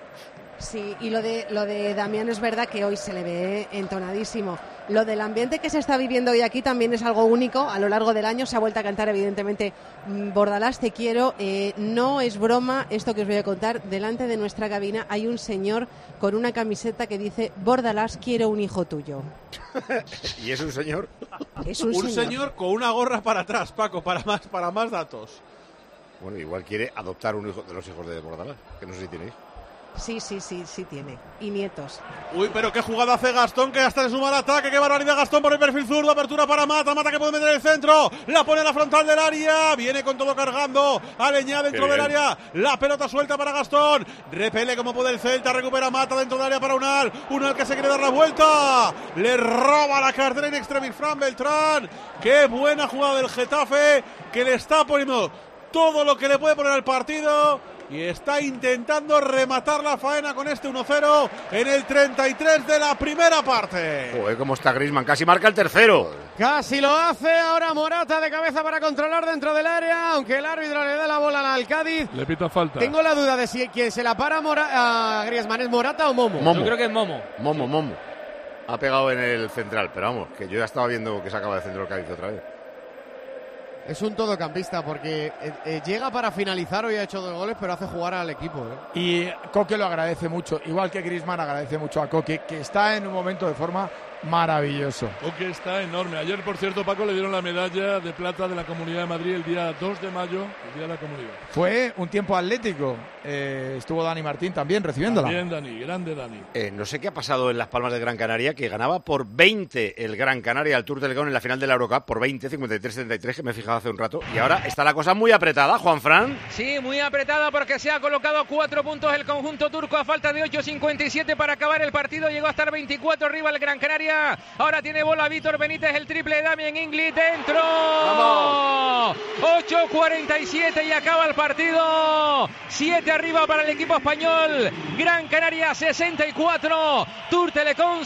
S10: Sí, y lo de Damián es verdad que hoy se le ve entonadísimo. Lo del ambiente que se está viviendo hoy aquí también es algo único. A lo largo del año se ha vuelto a cantar, evidentemente, Bordalás, te quiero. No es broma esto que os voy a contar. Delante de nuestra cabina hay un señor con una camiseta que dice: Bordalás, quiero un hijo tuyo.
S5: ¿Y es un señor?
S10: Es un
S9: señor con una gorra para atrás, Paco, para más datos.
S5: Bueno, igual quiere adoptar un hijo de los hijos de Bordalás, que no sé si tiene hijos.
S10: Sí tiene. Y nietos.
S9: Uy, pero qué jugada hace Gastón, que hasta le suma el ataque. Qué barbaridad Gastón por el perfil zurdo. Apertura para Mata que puede meter el centro. La pone a la frontal del área. Viene con todo cargando. Aleñá dentro del área. La pelota suelta para Gastón. Repele como puede el Celta. Recupera Mata dentro del área para Unal. Unal que se quiere dar la vuelta. Le roba la cartera in extremis Fran Beltrán. Qué buena jugada del Getafe, que le está poniendo todo lo que le puede poner al partido. Y está intentando rematar la faena con este 1-0 en el 33 de la primera parte.
S5: Joder, cómo está Griezmann, casi marca el tercero.
S28: Casi lo hace, ahora Morata de cabeza para controlar dentro del área, aunque el árbitro le da la bola al Cádiz.
S7: Le pita falta.
S28: Tengo la duda de si quien se la para a Griezmann es Morata o Momo.
S8: Yo creo que es Momo.
S5: Momo. Ha pegado en el central, pero vamos, que yo ya estaba viendo que sacaba de centro el Cádiz otra vez.
S28: Es un todocampista porque llega para finalizar, hoy ha hecho 2 goles, pero hace jugar al equipo.
S16: Y Coque lo agradece mucho, igual que Griezmann agradece mucho a Coque, que está en un momento de forma maravilloso.
S7: Coque está enorme. Ayer, por cierto, Paco, le dieron la medalla de plata de la Comunidad de Madrid el día 2 de mayo, el día de la Comunidad.
S16: Fue un tiempo atlético. Estuvo Dani Martín también recibiéndola.
S7: Bien, Dani, grande Dani.
S5: No sé qué ha pasado en Las Palmas de Gran Canaria, que ganaba por 20 el Gran Canaria al Tour del León en la final de la Eurocup, por 20, 53-73, que me he fijado hace un rato. Y ahora está la cosa muy apretada, Juanfran.
S26: Sí, muy apretada porque se ha colocado 4 puntos el conjunto turco a falta de 8.57 para acabar el partido. Llegó a estar 24 arriba el Gran Canaria. Ahora tiene bola Víctor Benítez, el triple de Damien Inglis dentro. ¡Vamos! 8.47 y acaba el partido. 7 arriba para el equipo español. Gran Canaria 64, Tour Telecom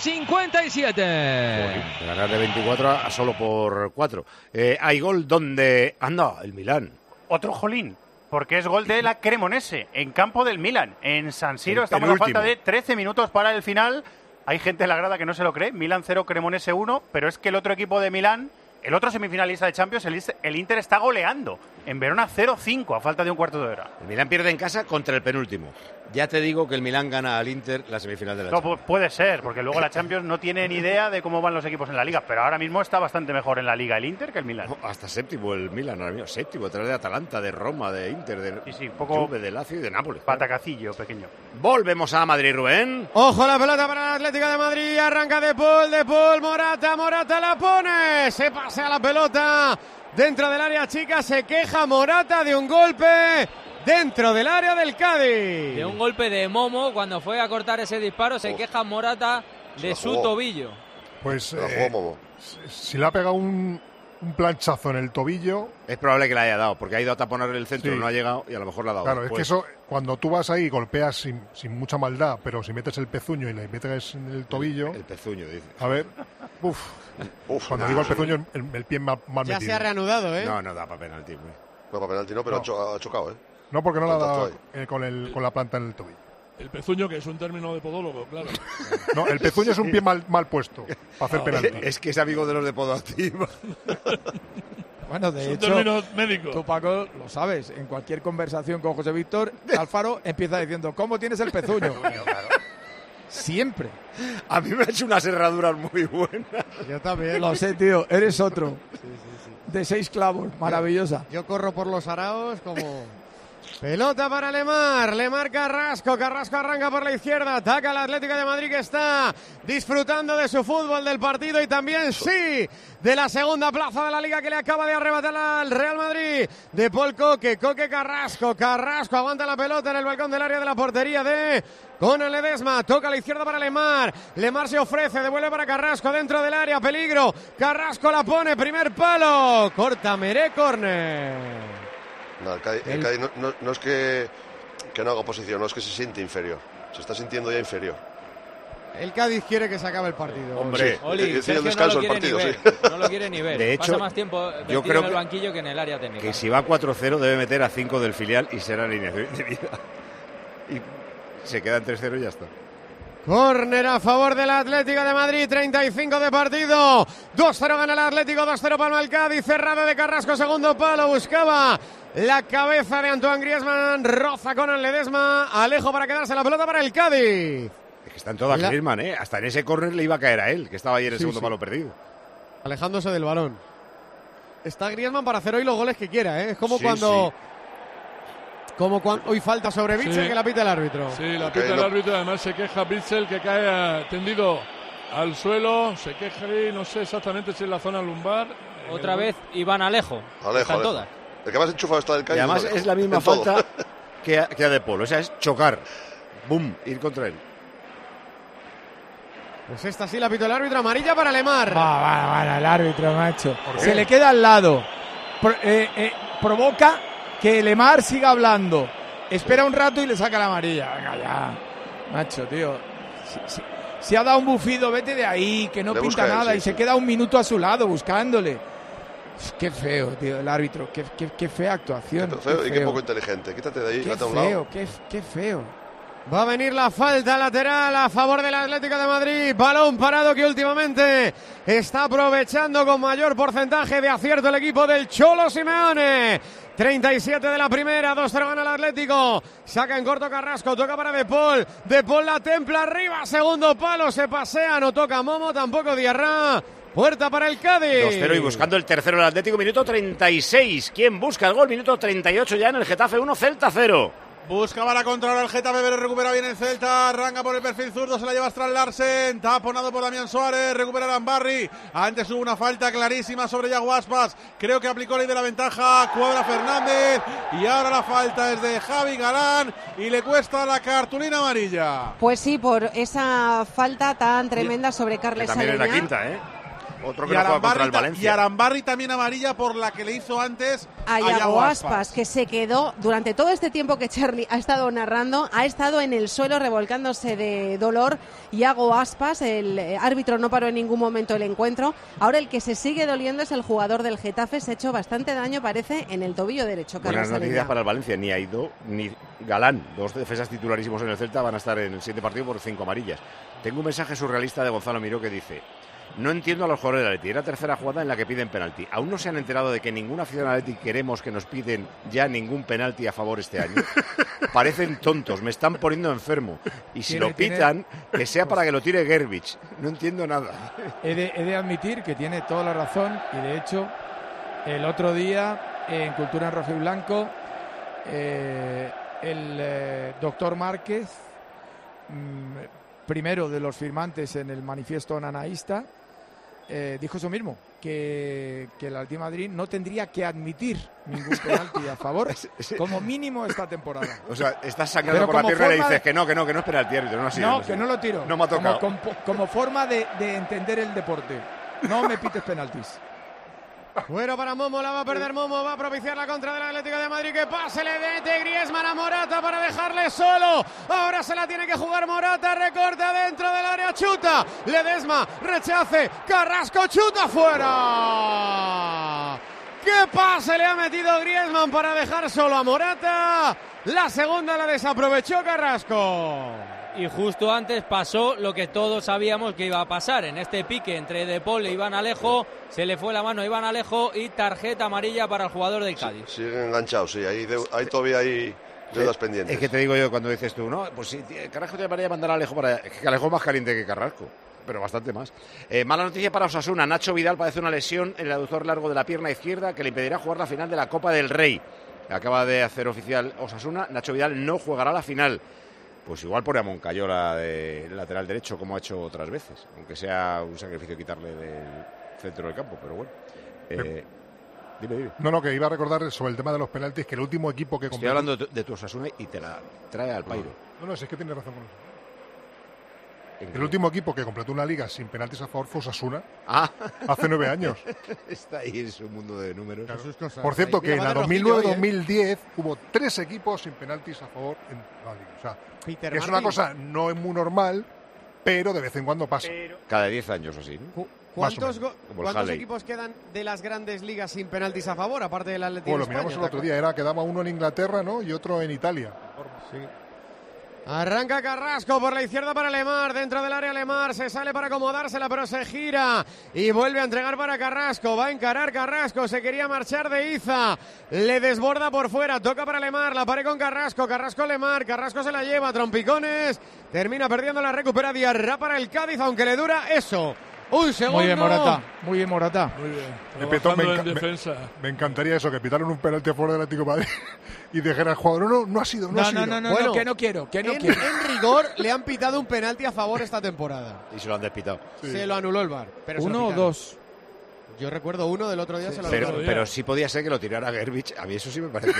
S26: 57.
S5: Ganar de 24 a solo por 4. Hay gol donde anda el Milán.
S11: Otro jolín, porque es gol de la Cremonese en campo del Milan, en San Siro. Estamos a falta de 13 minutos para el final. Hay gente en la grada que no se lo cree. Milan 0, Cremonese 1, pero es que el otro equipo de Milán, el otro semifinalista de Champions, el Inter está goleando En Verona 0-5 a falta de un cuarto de hora.
S5: El Milán pierde en casa contra el penúltimo. Ya te digo que el Milán gana al Inter la semifinal de la Champions.
S11: No, puede ser, porque luego la Champions no tiene ni idea de cómo van los equipos en la Liga, pero ahora mismo está bastante mejor en la Liga el Inter que el Milán.
S5: No, hasta séptimo el Milán, ahora mismo séptimo, detrás de Atalanta, de Roma, de Inter, de
S11: poco
S5: Juve, de Lazio y de Nápoles.
S11: Patacacillo pequeño.
S5: Volvemos a Madrid, Rubén.
S28: Ojo la pelota para el Atlético de Madrid, arranca De Paul, Morata la pone, se pasea la pelota dentro del área chica, se queja Morata de un golpe dentro del área del Cádiz.
S8: De un golpe de Momo cuando fue a cortar ese disparo, se queja Morata de su tobillo.
S15: Pues si le ha pegado un planchazo en el tobillo...
S5: Es probable que le haya dado, porque ha ido a taponar el centro,
S15: sí.
S5: No ha llegado y a lo mejor le ha dado.
S15: Claro,
S5: después.
S15: es que eso, cuando tú vas ahí y golpeas sin mucha maldad, pero si metes el pezuño y le metes en el tobillo...
S5: El pezuño, dice.
S15: A ver, cuando digo el pezuño, el pie mal metido.
S28: Ya se ha reanudado, ¿eh?
S5: No da para penalti. Güey.
S4: No, para penalti no, pero ha chocado, ¿eh?
S15: No, porque no le ha dado con la planta en el tobillo.
S7: El pezuño, que es un término de podólogo, claro.
S15: No, el pezuño es un pie mal puesto para hacer penalti.
S5: Es que es amigo de los de Podoactiva.
S16: Bueno, de hecho, tú, Paco, lo sabes. En cualquier conversación con José Víctor, Alfaro empieza diciendo, ¿cómo tienes el pezuño? Siempre.
S5: A mí me ha hecho unas herraduras muy buenas.
S16: Yo también. Lo sé, tío. Eres otro. De 6 clavos. Maravillosa.
S28: Yo corro por los araos como... Pelota para Lemar Carrasco arranca por la izquierda, ataca al Atlético de Madrid que está disfrutando de su fútbol, del partido y también sí de la segunda plaza de la Liga que le acaba de arrebatar al Real Madrid. De Paul Coque Carrasco aguanta la pelota en el balcón del área de la portería de Conan Ledesma, toca a la izquierda para Lemar se ofrece, devuelve para Carrasco dentro del área, peligro, Carrasco la pone, primer palo, corta Meré, córner.
S4: No, el Cádiz no es que no haga oposición, no es que se siente inferior. Se está sintiendo ya inferior.
S28: El Cádiz quiere que se acabe el partido.
S5: Hombre,
S28: sí.
S8: Oli,
S4: el descanso del partido, sí.
S8: No lo quiere ni ver.
S5: De hecho,
S8: pasa más tiempo
S5: yo creo
S8: en el banquillo que en el área técnica.
S5: Que si va 4-0 debe meter a 5 del filial y será alineación indebida. Y se queda en 3-0 y ya está.
S28: Córner a favor del Atlético de Madrid, 35 de partido. 2-0 gana el Atlético, 2-0 palma el Cádiz. Cerrado de Carrasco, segundo palo. Buscaba la cabeza de Antoine Griezmann. Roza con el Ledesma. Alejo para quedarse la pelota para el Cádiz.
S5: Es que están todas Griezmann, ¿eh? Hasta en ese córner le iba a caer a él, que estaba ayer el segundo palo perdido.
S28: Alejándose del balón. Está Griezmann para hacer hoy los goles que quiera, ¿eh? Es como cuando... Como cuando hoy falta sobre Bitzel que la pita el árbitro.
S7: Sí, la pita el árbitro. Además se queja Bitzel que cae tendido al suelo. Se queja y no sé exactamente si es la zona lumbar.
S8: Otra vez Iván Alejo. Están todas.
S4: El que más enchufado está del Cádiz.
S5: Y además es la misma falta que a De Paul. O sea, es chocar. ¡Bum! Ir contra él.
S28: Pues esta sí la pita el árbitro. Amarilla para Lemar.
S16: El árbitro, macho. Se le queda al lado. Provoca que Lemar siga hablando. Espera un rato y le saca la amarilla. Venga ya. Macho, tío. Si ha dado un bufido, vete de ahí, que no le pinta nada. Y se queda un minuto a su lado buscándole. Qué feo, tío, el árbitro. Qué fea actuación.
S4: Qué feo y qué poco inteligente. Quítate de ahí,
S16: qué
S4: vete a un
S16: feo,
S4: lado.
S16: qué feo.
S28: Va a venir la falta lateral a favor del Atlético de Madrid. Balón parado que últimamente está aprovechando con mayor porcentaje de acierto el equipo del Cholo Simeone. 37 de la primera, 2-0 gana el Atlético. Saca en corto Carrasco, toca para De Paul. De Paul la templa arriba, segundo palo, se pasea, no toca Momo, tampoco Diarra. Puerta para el Cádiz.
S5: 2-0 y buscando el tercero el Atlético, minuto 36. ¿Quién busca el gol? Minuto 38 ya en el Getafe 1, Celta 0.
S9: Buscaba la contra ahora el Getafe, pero recupera bien el Celta. Arranca por el perfil zurdo, se la lleva Strand Larsen. Taponado por Damián Suárez, recupera Arambarri. Antes hubo una falta clarísima sobre Yago Aspas. Creo que aplicó ley de la ventaja. Cuadra Fernández. Y ahora la falta es de Javi Galán. Y le cuesta la cartulina amarilla.
S10: Pues sí, por esa falta tan tremenda sobre Carles
S5: También
S10: Aleñá.
S5: es la quinta, ¿eh? Otro que no juega contra el Valencia.
S9: Y Arambarri también amarilla por la que le hizo antes
S10: a Yago Aspas, que se quedó durante todo este tiempo que Charlie ha estado narrando, ha estado en el suelo revolcándose de dolor. Yago Aspas, el árbitro no paró en ningún momento el encuentro. Ahora el que se sigue doliendo es el jugador del Getafe, se ha hecho bastante daño, parece, en el tobillo derecho.
S5: Buenas noticias para el Valencia, ni Aidó ni Galán, dos defensas titularísimos en el Celta, van a estar en el siguiente partido por 5 amarillas. Tengo un mensaje surrealista de Gonzalo Miró que dice: No entiendo a los jugadores del Atleti. Es la tercera jugada en la que piden penalti. Aún no se han enterado de que ningún aficionado del Atleti queremos que nos piden ya ningún penalti a favor este año. Parecen tontos, me están poniendo enfermo. Y si lo pitan, que sea para que lo tire Gerbich. No entiendo nada.
S16: He de admitir que tiene toda la razón y de hecho el otro día en Cultura en Rojo y Blanco el doctor Márquez, primero de los firmantes en el manifiesto nanaísta, dijo eso mismo, que el Atlético de Madrid no tendría que admitir ningún penalti a favor, como mínimo esta temporada.
S5: O sea, estás sacando por la pierna y le dices que no es penalti, árbitro, no ha sido.
S16: No, que no lo tiro.
S5: No me ha tocado.
S16: Como forma de entender el deporte. No me pites penaltis.
S28: Bueno, para Momo, la va a perder Momo, va a propiciar la contra del Atlético de Madrid, que pase, le mete Griezmann a Morata para dejarle solo, ahora se la tiene que jugar Morata, recorta dentro del área, chuta, Ledesma, rechace, Carrasco, chuta fuera. ¡Qué pase le ha metido Griezmann para dejar solo a Morata! La segunda la desaprovechó Carrasco.
S8: Y justo antes pasó lo que todos sabíamos que iba a pasar. En este pique entre De Paul e Iván Alejo, se le fue la mano a Iván Alejo y tarjeta amarilla para el jugador del Cádiz.
S4: Siguen enganchados, sí, ahí todavía hay deudas pendientes.
S5: Es que te digo yo cuando dices tú, no, pues sí, Carrasco te parecía mandar a Alejo para allá. Es que Alejo es más caliente que Carrasco, pero bastante más. Mala noticia para Osasuna. Nacho Vidal padece una lesión en el aductor largo de la pierna izquierda que le impedirá jugar la final de la Copa del Rey. Acaba de hacer oficial Osasuna. Nacho Vidal no jugará la final. Pues igual pone a Moncayola de lateral derecho, como ha hecho otras veces, aunque sea un sacrificio quitarle del centro del campo, pero bueno. Dime.
S15: No, que iba a recordar sobre el tema de los penaltis, que el último equipo que
S5: completó... Estoy hablando de tu Osasuna y te la trae al pairo.
S15: No, es que tiene razón con eso. El último equipo que completó una liga sin penaltis a favor fue Osasuna, hace 9 años.
S5: Está ahí en su mundo de números.
S15: Claro. Por cierto, que en la 2009-2010 hubo 3 equipos sin penaltis a favor en la liga. O sea, que es una cosa no es muy normal, pero de vez en cuando pasa.
S5: Cada 10 años o así, ¿no?
S28: ¿Cuántos equipos quedan de las grandes ligas sin penaltis a favor, aparte del Atlético de España?
S15: Lo miramos el otro día, quedaba uno en Inglaterra, ¿no? Y otro en Italia.
S28: Sí. Arranca Carrasco por la izquierda para Lemar, dentro del área Lemar, se sale para acomodársela, pero se gira y vuelve a entregar para Carrasco, va a encarar Carrasco, se quería marchar de Iza, le desborda por fuera, toca para Lemar, la pared con Carrasco, Lemar, Carrasco se la lleva, trompicones, termina perdiendo la recupera Diarra para el Cádiz, aunque le dura eso. Un segundo.
S16: Muy bien Morata.
S28: Muy bien.
S15: Me encantaría eso, que pitaron un penalti a favor del Atlético de Madrid y dijera al jugador, no ha sido.
S16: No, que no quiero.
S28: En rigor le han pitado un penalti a favor esta temporada.
S5: Y se lo han despitado.
S28: Sí. Se lo anuló el VAR. Pero
S16: 1 o 2.
S28: Yo recuerdo uno del otro día, se lo anuló.
S5: Pero sí podía ser que lo tirara Gerbich. A mí eso sí me parece.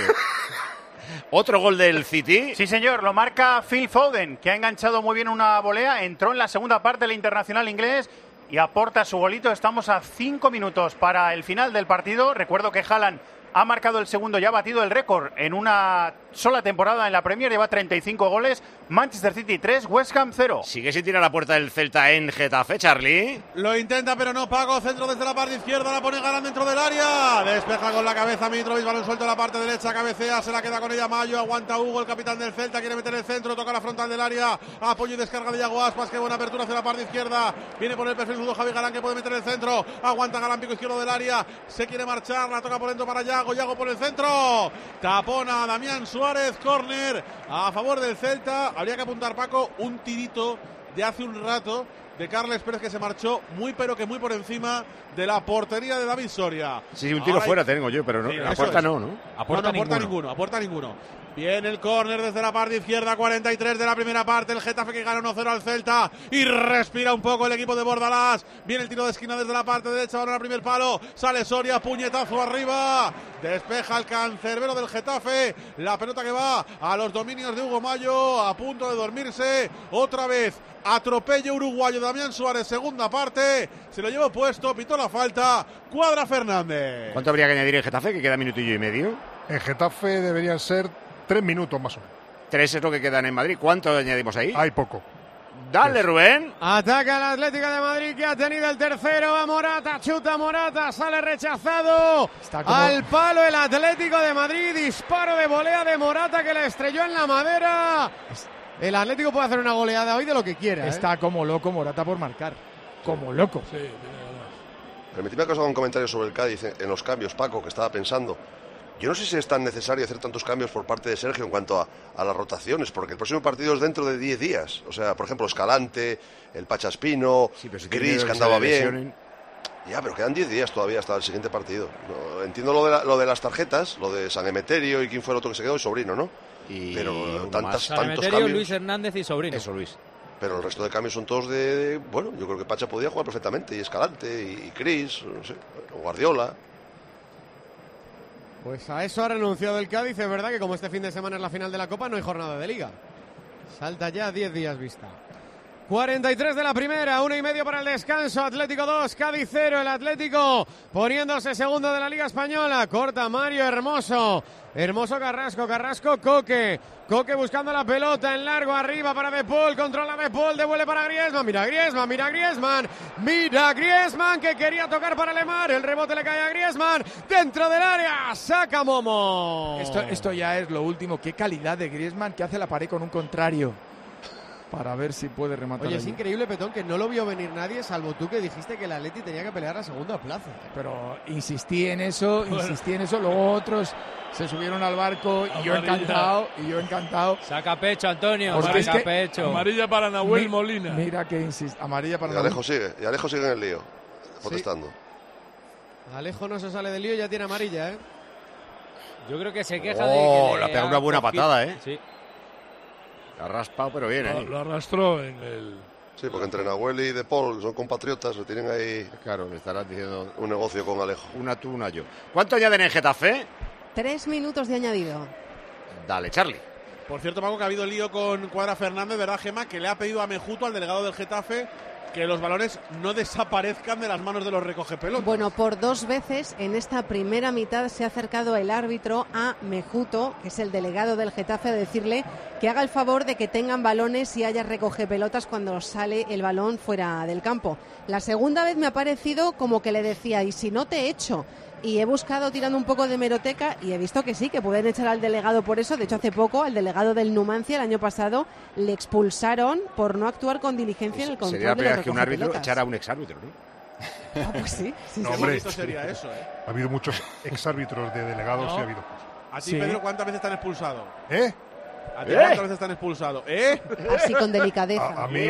S5: ¿Otro gol del City?
S11: Sí, señor, lo marca Phil Foden, que ha enganchado muy bien una volea. Entró en la segunda parte del internacional inglés y aporta su golito. Estamos a 5 minutos para el final del partido. Recuerdo que Haaland ha marcado el segundo y ha batido el récord en una sola temporada en la Premier, lleva 35 goles. Manchester City 3, West Ham 0.
S5: Sigue sin tirar la puerta del Celta en Getafe, Charlie.
S9: Lo intenta, pero no. Pago, centro desde la parte izquierda, la pone Galán dentro del área. Despeja con la cabeza Mitrovic, balón suelto a la parte derecha, cabecea, se la queda con ella Mayo, aguanta Hugo, el capitán del Celta, quiere meter el centro, toca la frontal del área, apoyo y descarga de Iago Aspas, qué buena apertura hacia la parte izquierda. Viene por el perfil zurdo Javi Galán, que puede meter el centro, aguanta Galán, pico izquierdo del área, se quiere marchar, la toca por dentro para Iago por el centro, tapona Damián Suárez, córner a favor del Celta. Habría que apuntar, Paco, un tirito de hace un rato de Carles Pérez, que se marchó muy pero que muy por encima de la portería de David Soria.
S5: Sí, un tiro fuera tengo yo, pero no,
S9: sí,
S5: a puerta no, ¿no?
S9: A puerta ninguno. Viene el córner desde la parte izquierda, 43 de la primera parte, el Getafe que gana 1-0 al Celta y respira un poco el equipo de Bordalás. Viene el tiro de esquina desde la parte derecha, van al primer palo, sale Soria, puñetazo arriba, despeja el cancerbero del Getafe, la pelota que va a los dominios de Hugo Mayo, a punto de dormirse, otra vez atropello uruguayo Damián Suárez, segunda parte, se lo llevó puesto, pitó la falta, cuadra Fernández.
S5: ¿Cuánto habría que añadir en Getafe, que queda minutillo y medio?
S15: En Getafe deberían ser 3 minutos más o menos.
S5: 3 es lo que quedan en Madrid. ¿Cuánto añadimos ahí?
S15: Hay poco.
S5: Dale, Rubén.
S28: Ataca el Atlético de Madrid, que ha tenido el tercero a Morata. Chuta Morata, sale rechazado. Al palo el Atlético de Madrid. Disparo de volea de Morata que le estrelló en la madera. El Atlético puede hacer una goleada hoy de lo que quiera.
S16: Está como loco Morata por marcar. como loco.
S7: Sí,
S4: Permitidme que os haga un comentario sobre el Cádiz en los cambios, Paco, que estaba pensando. Yo no sé si es tan necesario hacer tantos cambios por parte de Sergio en cuanto a las rotaciones, porque el próximo partido es dentro de 10 días. O sea, por ejemplo, Escalante, el Pachaspino, Cris, que andaba bien. Ya, pero quedan 10 días todavía hasta el siguiente partido. No, entiendo lo de las tarjetas, lo de San Emeterio y quién fue el otro que se quedó, el Sobrino, ¿no? Pero tantos cambios.
S8: Luis Hernández y Sobrino.
S5: Eso, Luis.
S4: Pero el resto de cambios son todos de... Bueno, yo creo que Pacha podía jugar perfectamente, y Escalante, y Cris, no sé, o Guardiola.
S28: Pues a eso ha renunciado el Cádiz. Es verdad que como este fin de semana es la final de la Copa, no hay jornada de Liga. Salta ya 10 días vista. 43 de la primera, 1:30 para el descanso. Atlético 2, Cádiz 0. El Atlético poniéndose segundo de la Liga Española. Corta Mario Hermoso. Hermoso Carrasco, Coque buscando la pelota en largo arriba para De Paul, controla De Paul, devuelve para Griezmann, mira Griezmann que quería tocar para Lemar, el rebote le cae a Griezmann, dentro del área, saca Momo.
S16: Esto ya es lo último, qué calidad de Griezmann que hace la pared con un contrario. Para ver si puede rematar.
S28: Oye,
S16: allí.
S28: es increíble, Petón, que no lo vio venir nadie, salvo tú que dijiste que el Atleti tenía que pelear a segunda plaza.
S16: Pero insistí en eso, luego otros se subieron al barco y yo encantado.
S8: Saca pecho, Antonio, pecho.
S7: Amarilla para Nahuel Molina.
S16: Mira que insiste, amarilla para
S4: Alejo sigue en el lío, protestando.
S28: Sí. Alejo no se sale del lío y ya tiene amarilla, ¿eh?
S8: Yo creo que se queja de que
S5: le ha pegado una buena patada, ¿eh?
S8: Sí.
S5: Ha raspado, pero bien, ¿eh?
S7: Lo arrastró en el...
S4: Sí, porque entre Nahuel y De Paul son compatriotas, le tienen ahí...
S5: Claro, le estarán diciendo...
S4: Un negocio con Alejo.
S5: Una tú, una yo. ¿Cuánto añaden en Getafe?
S10: 3 minutos de añadido.
S5: Dale, Charlie.
S9: Por cierto, Paco, que ha habido lío con Cuadra Fernández, ¿verdad, Gemma? Que le ha pedido a Mejuto, al delegado del Getafe, que los balones no desaparezcan de las manos de los recogepelotas.
S10: Bueno, por 2 veces en esta primera mitad se ha acercado el árbitro a Mejuto, que es el delegado del Getafe, a decirle que haga el favor de que tengan balones y haya recogepelotas cuando sale el balón fuera del campo. La segunda vez me ha parecido como que le decía, y si no te echo. Y he buscado tirando un poco de hemeroteca y he visto que sí, que pueden echar al delegado por eso. De hecho, hace poco al delegado del Numancia el año pasado le expulsaron por no actuar con diligencia en el control de la
S5: Sería que un árbitro echara a un exárbitro, ¿no?
S10: Ah, pues sí.
S15: No, hombre,
S9: sería eso, ¿eh?
S15: Ha habido muchos exárbitros de delegados y ha habido...
S9: ¿A ti, Pedro, cuántas veces te han expulsado?
S15: ¿Eh?
S9: ¿A ti cuántas veces te han expulsado?
S10: Así con delicadeza.
S15: A mí...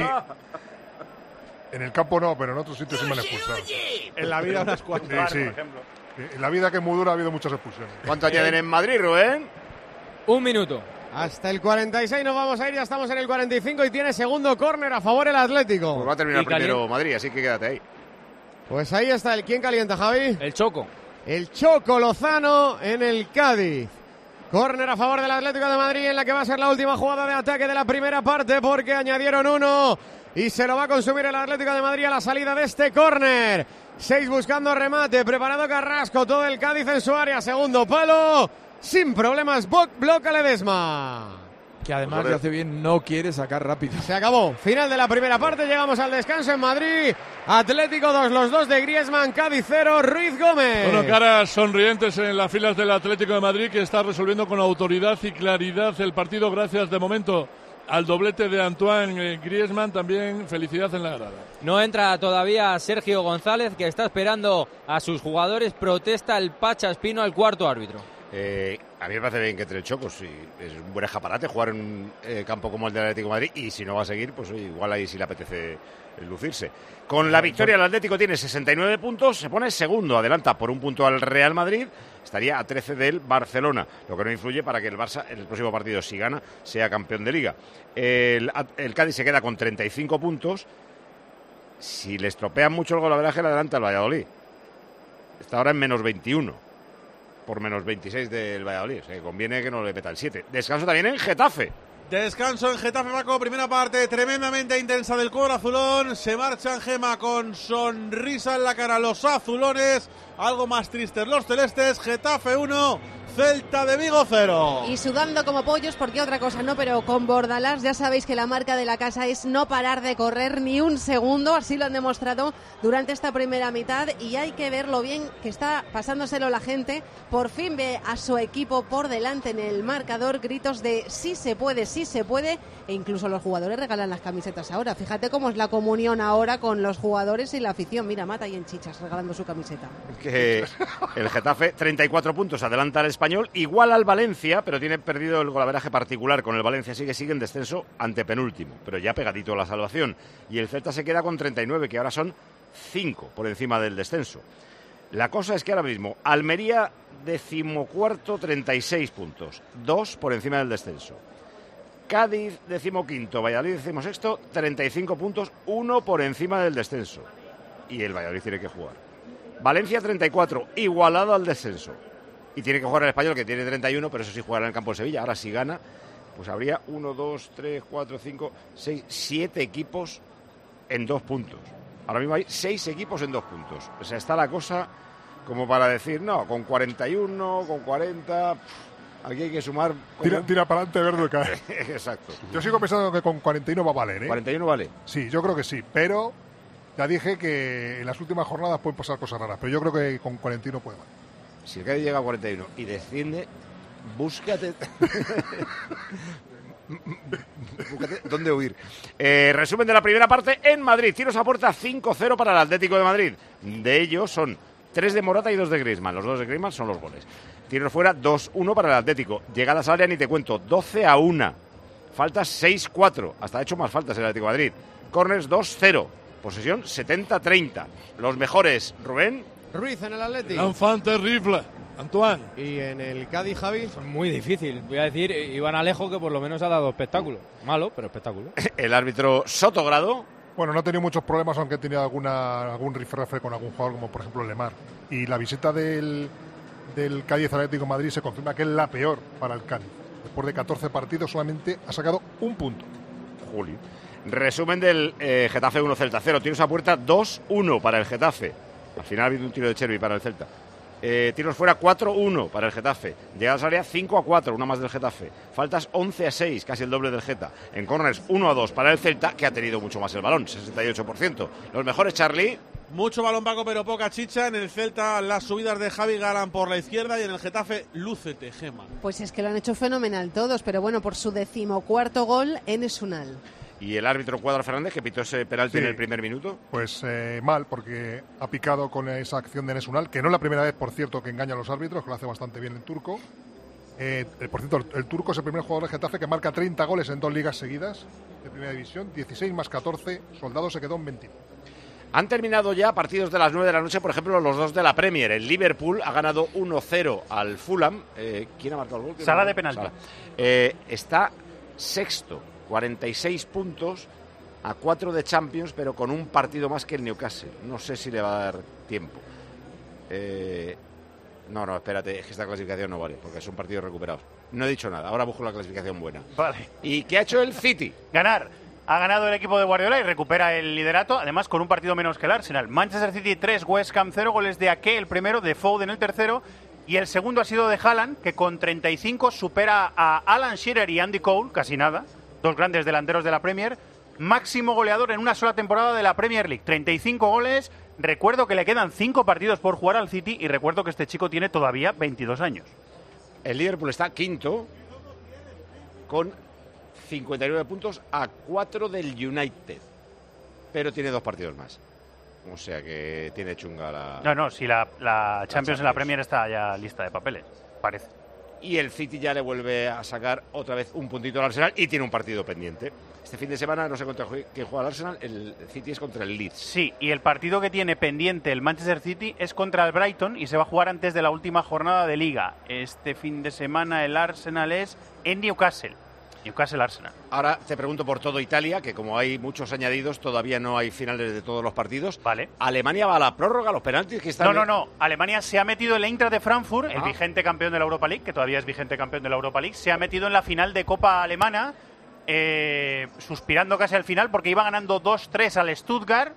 S15: En el campo no, pero en otros sitios sí me han expulsado.
S9: En la vida unas cuantas,
S15: sí.
S9: por ejemplo.
S15: En la vida que es muy dura ha habido muchas expulsiones.
S5: ¿Cuánto añaden en Madrid, Rubén?
S8: 1 minuto.
S28: Hasta el 46 nos vamos a ir, ya estamos en el 45 y tiene segundo córner a favor el Atlético.
S5: Pues va a terminar primero Madrid, así que quédate ahí.
S28: Pues ahí está el... ¿Quién calienta, Javi?
S8: El Choco.
S28: El Choco Lozano en el Cádiz. Córner a favor del Atlético de Madrid en la que va a ser la última jugada de ataque de la primera parte porque añadieron 1 y se lo va a consumir el Atlético de Madrid a la salida de este córner. 6 buscando remate, preparado Carrasco, todo el Cádiz en su área, segundo palo, sin problemas, bloca Ledesma.
S16: Que además le hace bien, no quiere sacar rápido.
S28: Se acabó, final de la primera parte, llegamos al descanso en Madrid. Atlético 2, los 2 de Griezmann, Cádiz 0, Ruiz Gómez.
S7: Bueno, caras sonrientes en las filas del Atlético de Madrid, que está resolviendo con autoridad y claridad el partido gracias de momento al doblete de Antoine Griezmann, también felicidad en la grada.
S8: No entra todavía Sergio González, que está esperando a sus jugadores, protesta el Pachaspino al cuarto árbitro.
S5: A mí me parece bien que entre el Choco, sí, es un buen escaparate jugar en un campo como el del Atlético de Madrid, y si no va a seguir, pues igual ahí sí le apetece lucirse. Con la victoria el Atlético tiene 69 puntos, se pone segundo, adelanta por 1 punto al Real Madrid, estaría a 13 del Barcelona, lo que no influye para que el Barça en el próximo partido, si gana, sea campeón de Liga. El Cádiz se queda con 35 puntos, si le estropean mucho el golaveraje le adelanta el Valladolid, está ahora en menos 21. Por menos 26 del Valladolid. O sea, que conviene que no le meta el 7. Descanso también en Getafe.
S9: Descanso en Getafe, Paco. Primera parte tremendamente intensa del cuadro azulón. Se marchan, Gema, con sonrisa en la cara los azulones. Algo más tristes los celestes. Getafe 1, Celta de Vigo 0.
S10: Y sudando como pollos, porque otra cosa no, pero con Bordalás ya sabéis que la marca de la casa es no parar de correr ni un segundo, así lo han demostrado durante esta primera mitad y hay que ver lo bien que está pasándoselo la gente. Por fin ve a su equipo por delante en el marcador, gritos de sí se puede, e incluso los jugadores regalan las camisetas ahora. Fíjate cómo es la comunión ahora con los jugadores y la afición. Mira, Mata y en Chichas regalando su camiseta.
S5: Que el Getafe, 34 puntos, adelanta al Español, igual al Valencia, pero tiene perdido el golaveraje particular con el Valencia, sigue en descenso antepenúltimo, pero ya pegadito a la salvación. Y el Celta se queda con 39, que ahora son 5 por encima del descenso. La cosa es que ahora mismo Almería, 14º, 36 puntos, 2 por encima del descenso. Cádiz, 15º, Valladolid, 16º, 35 puntos, 1 por encima del descenso. Y el Valladolid tiene que jugar. Valencia, 34, igualado al descenso. Y tiene que jugar el Español, que tiene 31, pero eso sí jugará en el campo de Sevilla. Ahora, si gana, pues habría 1, 2, 3, 4, 5, 6, 7 equipos en 2 puntos. Ahora mismo hay 6 equipos en 2 puntos. O sea, está la cosa como para decir, no, con 41, con 40... Aquí hay que sumar...
S15: Tira para adelante, ver lo que cae.
S5: Exacto.
S15: Yo sigo pensando que con 41 va a valer, ¿eh?
S5: 41 vale.
S15: Sí, yo creo que sí, pero ya dije que en las últimas jornadas pueden pasar cosas raras, pero yo creo que con 41 puede valer.
S5: Si el Cádiz llega a 41 y desciende, búscate dónde huir. Resumen de la primera parte en Madrid. Tiros a puerta 5-0 para el Atlético de Madrid. De ellos son 3 de Morata y 2 de Griezmann. Los 2 de Griezmann son los goles. Tiros fuera 2-1 para el Atlético. Llegadas al área ni te cuento, 12-1. Faltas 6-4. Hasta ha hecho más faltas el Atlético de Madrid. Corners 2-0. Posesión 70-30. Los mejores, Rubén.
S28: Ruiz en el Atlético.
S7: L'enfant terrible, Antoine.
S28: Y en el Cádiz, Javi.
S8: Muy difícil. Voy a decir Iván Alejo, que por lo menos ha dado espectáculo. Malo, pero espectáculo.
S5: El árbitro Sotogrado.
S15: Bueno, no ha tenido muchos problemas, aunque ha tenido algún rifrafre con algún jugador, como por ejemplo Lemar. Y la visita del Cádiz Atlético de Madrid se confirma que es la peor para el Cádiz. Después de 14 partidos solamente ha sacado un punto.
S5: Julio. Resumen del Getafe 1 Celta 0. Tiros a puerta 2-1 para el Getafe. Al final ha habido un tiro de Chervi para el Celta. Tiros fuera 4-1 para el Getafe. Llegadas al área 5-4, una más del Getafe. Faltas 11-6, casi el doble del Geta. En corners 1-2 para el Celta, que ha tenido mucho más el balón, 68%. Los mejores, Charlie.
S9: Mucho balón, Paco, pero poca chicha. En el Celta, las subidas de Javi Galán por la izquierda y en el Getafe, lúcete, Gema.
S10: Pues es que lo han hecho fenomenal todos, pero bueno, por su 14º gol en Esunal.
S5: Y el árbitro Cuadro Fernández, que pitó ese penalti en el primer minuto.
S15: Pues mal, porque ha picado con esa acción de Nesunal, que no es la primera vez, por cierto, que engaña a los árbitros, que lo hace bastante bien el turco. Por cierto, el turco es el primer jugador de Getafe que marca 30 goles en 2 ligas seguidas de primera división, 16 más 14, Soldado se quedó en 21.
S5: Han terminado ya partidos de las 9 de la noche, por ejemplo, los 2 de la Premier. El Liverpool ha ganado 1-0 al Fulham. ¿Quién ha marcado el gol?
S11: Sala de penalti.
S5: Está sexto, 46 puntos, a 4 de Champions, pero con un partido más que el Newcastle. No sé si le va a dar tiempo. No, espérate, es que esta clasificación no vale, porque son partidos recuperados. No he dicho nada, ahora busco la clasificación buena.
S11: Vale.
S5: ¿Y qué ha hecho el City?
S11: Ganar. Ha ganado el equipo de Guardiola y recupera el liderato, además con un partido menos que el Arsenal. Manchester City 3, West Ham 0, goles de Ake el primero, de Foden el tercero, y el segundo ha sido de Haaland, que con 35 supera a Alan Shearer y Andy Cole, casi nada, 2 grandes delanteros de la Premier, máximo goleador en una sola temporada de la Premier League, 35 goles. Recuerdo que le quedan 5 partidos por jugar al City y recuerdo que este chico tiene todavía 22 años.
S5: El Liverpool está quinto con 59 puntos a 4 del United, pero tiene 2 partidos más. O sea que tiene chunga la...
S11: No, si la Champions en la Premier está ya lista de papeles, parece.
S5: Y el City ya le vuelve a sacar otra vez un puntito al Arsenal y tiene un partido pendiente. Este fin de semana no sé contra quién juega el Arsenal, el City es contra el Leeds.
S11: Sí, y el partido que tiene pendiente el Manchester City es contra el Brighton y se va a jugar antes de la última jornada de Liga. Este fin de semana el Arsenal es en Newcastle. Newcastle-Arsenal.
S5: Ahora te pregunto por todo Italia, que como hay muchos añadidos, todavía no hay finales de todos los partidos.
S11: Vale.
S5: ¿Alemania va a la prórroga, los penaltis que están...?
S11: No. Alemania se ha metido el Eintracht de Frankfurt, el vigente campeón de la Europa League, que todavía es vigente campeón de la Europa League, se ha metido en la final de Copa Alemana, suspirando casi al final, porque iba ganando 2-3 al Stuttgart,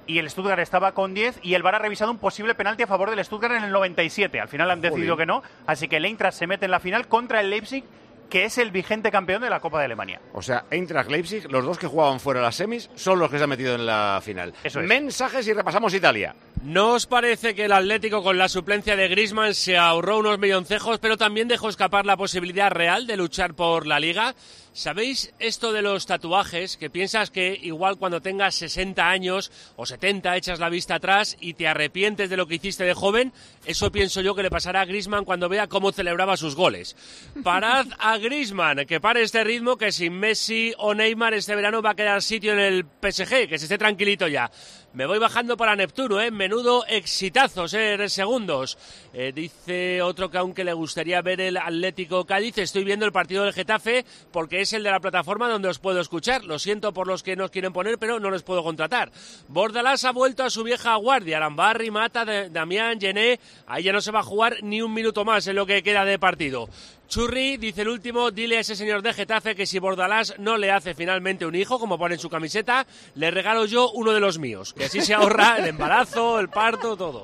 S11: y el Stuttgart estaba con 10 y el VAR ha revisado un posible penalti a favor del Stuttgart en el 97. Al final han decidido que no, así que el Eintracht se mete en la final contra el Leipzig, que es el vigente campeón de la Copa de Alemania.
S5: O sea, Eintracht-Leipzig, los dos que jugaban fuera de las semis, son los que se han metido en la final.
S11: Eso es.
S5: Mensajes y repasamos Italia.
S28: ¿No os parece que el Atlético con la suplencia de Griezmann se ahorró unos milloncejos, pero también dejó escapar la posibilidad real de luchar por la Liga? ¿Sabéis esto de los tatuajes? Que piensas que igual cuando tengas 60 años o 70 echas la vista atrás y te arrepientes de lo que hiciste de joven. Eso pienso yo que le pasará a Griezmann cuando vea cómo celebraba sus goles. Parad a Griezmann, que pare este ritmo, que sin Messi o Neymar este verano va a quedar sitio en el PSG, que se esté tranquilito ya. Me voy bajando para Neptuno, menudo exitazo ser segundos. Dice otro que aunque le gustaría ver el Atlético Cádiz, estoy viendo el partido del Getafe porque es el de la plataforma donde os puedo escuchar. Lo siento por los que nos quieren poner, pero no les puedo contratar. Bordalás ha vuelto a su vieja guardia. Arambarri, Mata, Damián, Gené. Ahí ya no se va a jugar ni un minuto más en lo que queda de partido. Churri, dice el último, dile a ese señor de Getafe que si Bordalás no le hace finalmente un hijo, como pone en su camiseta, le regalo yo uno de los míos, que así se ahorra el embarazo, el parto, todo.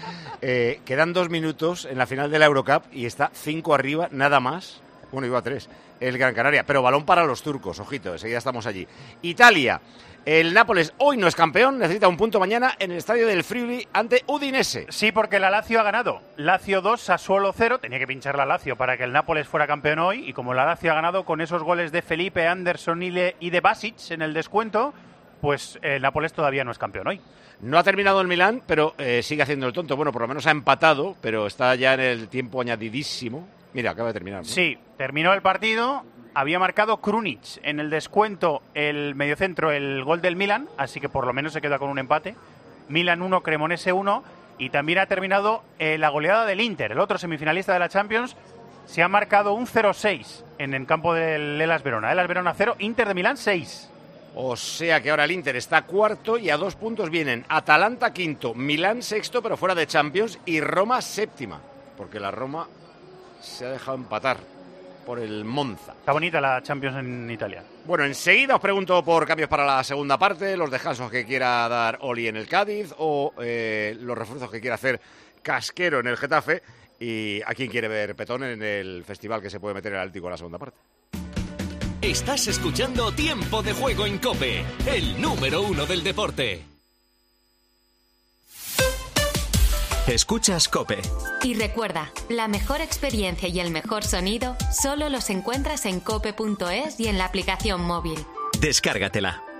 S5: Quedan 2 minutos en la final de la Eurocup y está 5 arriba, nada más. Bueno, iba a 3, el Gran Canaria, pero balón para los turcos, ojito, enseguida estamos allí. Italia. El Nápoles hoy no es campeón, necesita un punto mañana en el estadio del Friuli ante Udinese.
S11: Sí, porque la Lazio ha ganado. Lazio 2, Sassuolo 0. Tenía que pinchar la Lazio para que el Nápoles fuera campeón hoy. Y como la Lazio ha ganado con esos goles de Felipe, Anderson y de Basic en el descuento, pues el Nápoles todavía no es campeón hoy.
S5: No ha terminado el Milán, pero sigue haciendo el tonto. Bueno, por lo menos ha empatado, pero está ya en el tiempo añadidísimo. Mira, acaba de terminar, ¿no?
S11: Sí, terminó el partido. Había marcado Krunic en el descuento, el mediocentro, el gol del Milan, así que por lo menos se queda con un empate. Milan 1, Cremonese 1, y también ha terminado la goleada del Inter, el otro semifinalista de la Champions. Se ha marcado un 0-6 en el campo del Hellas Verona. Hellas Verona 0, Inter de Milán 6.
S5: O sea que ahora el Inter está cuarto y a 2 puntos vienen Atalanta quinto, Milán sexto pero fuera de Champions y Roma séptima, porque la Roma se ha dejado empatar por el Monza.
S11: Está bonita la Champions en Italia.
S5: Bueno, enseguida os pregunto por cambios para la segunda parte, los descansos que quiera dar Oli en el Cádiz o los refuerzos que quiera hacer Casquero en el Getafe y a quién quiere ver Petón en el festival que se puede meter el Atlético en la segunda parte.
S13: Estás escuchando Tiempo de Juego en COPE, el número 1 del deporte.
S2: Escuchas COPE.
S25: Y recuerda, la mejor experiencia y el mejor sonido solo los encuentras en cope.es y en la aplicación móvil.
S2: Descárgatela.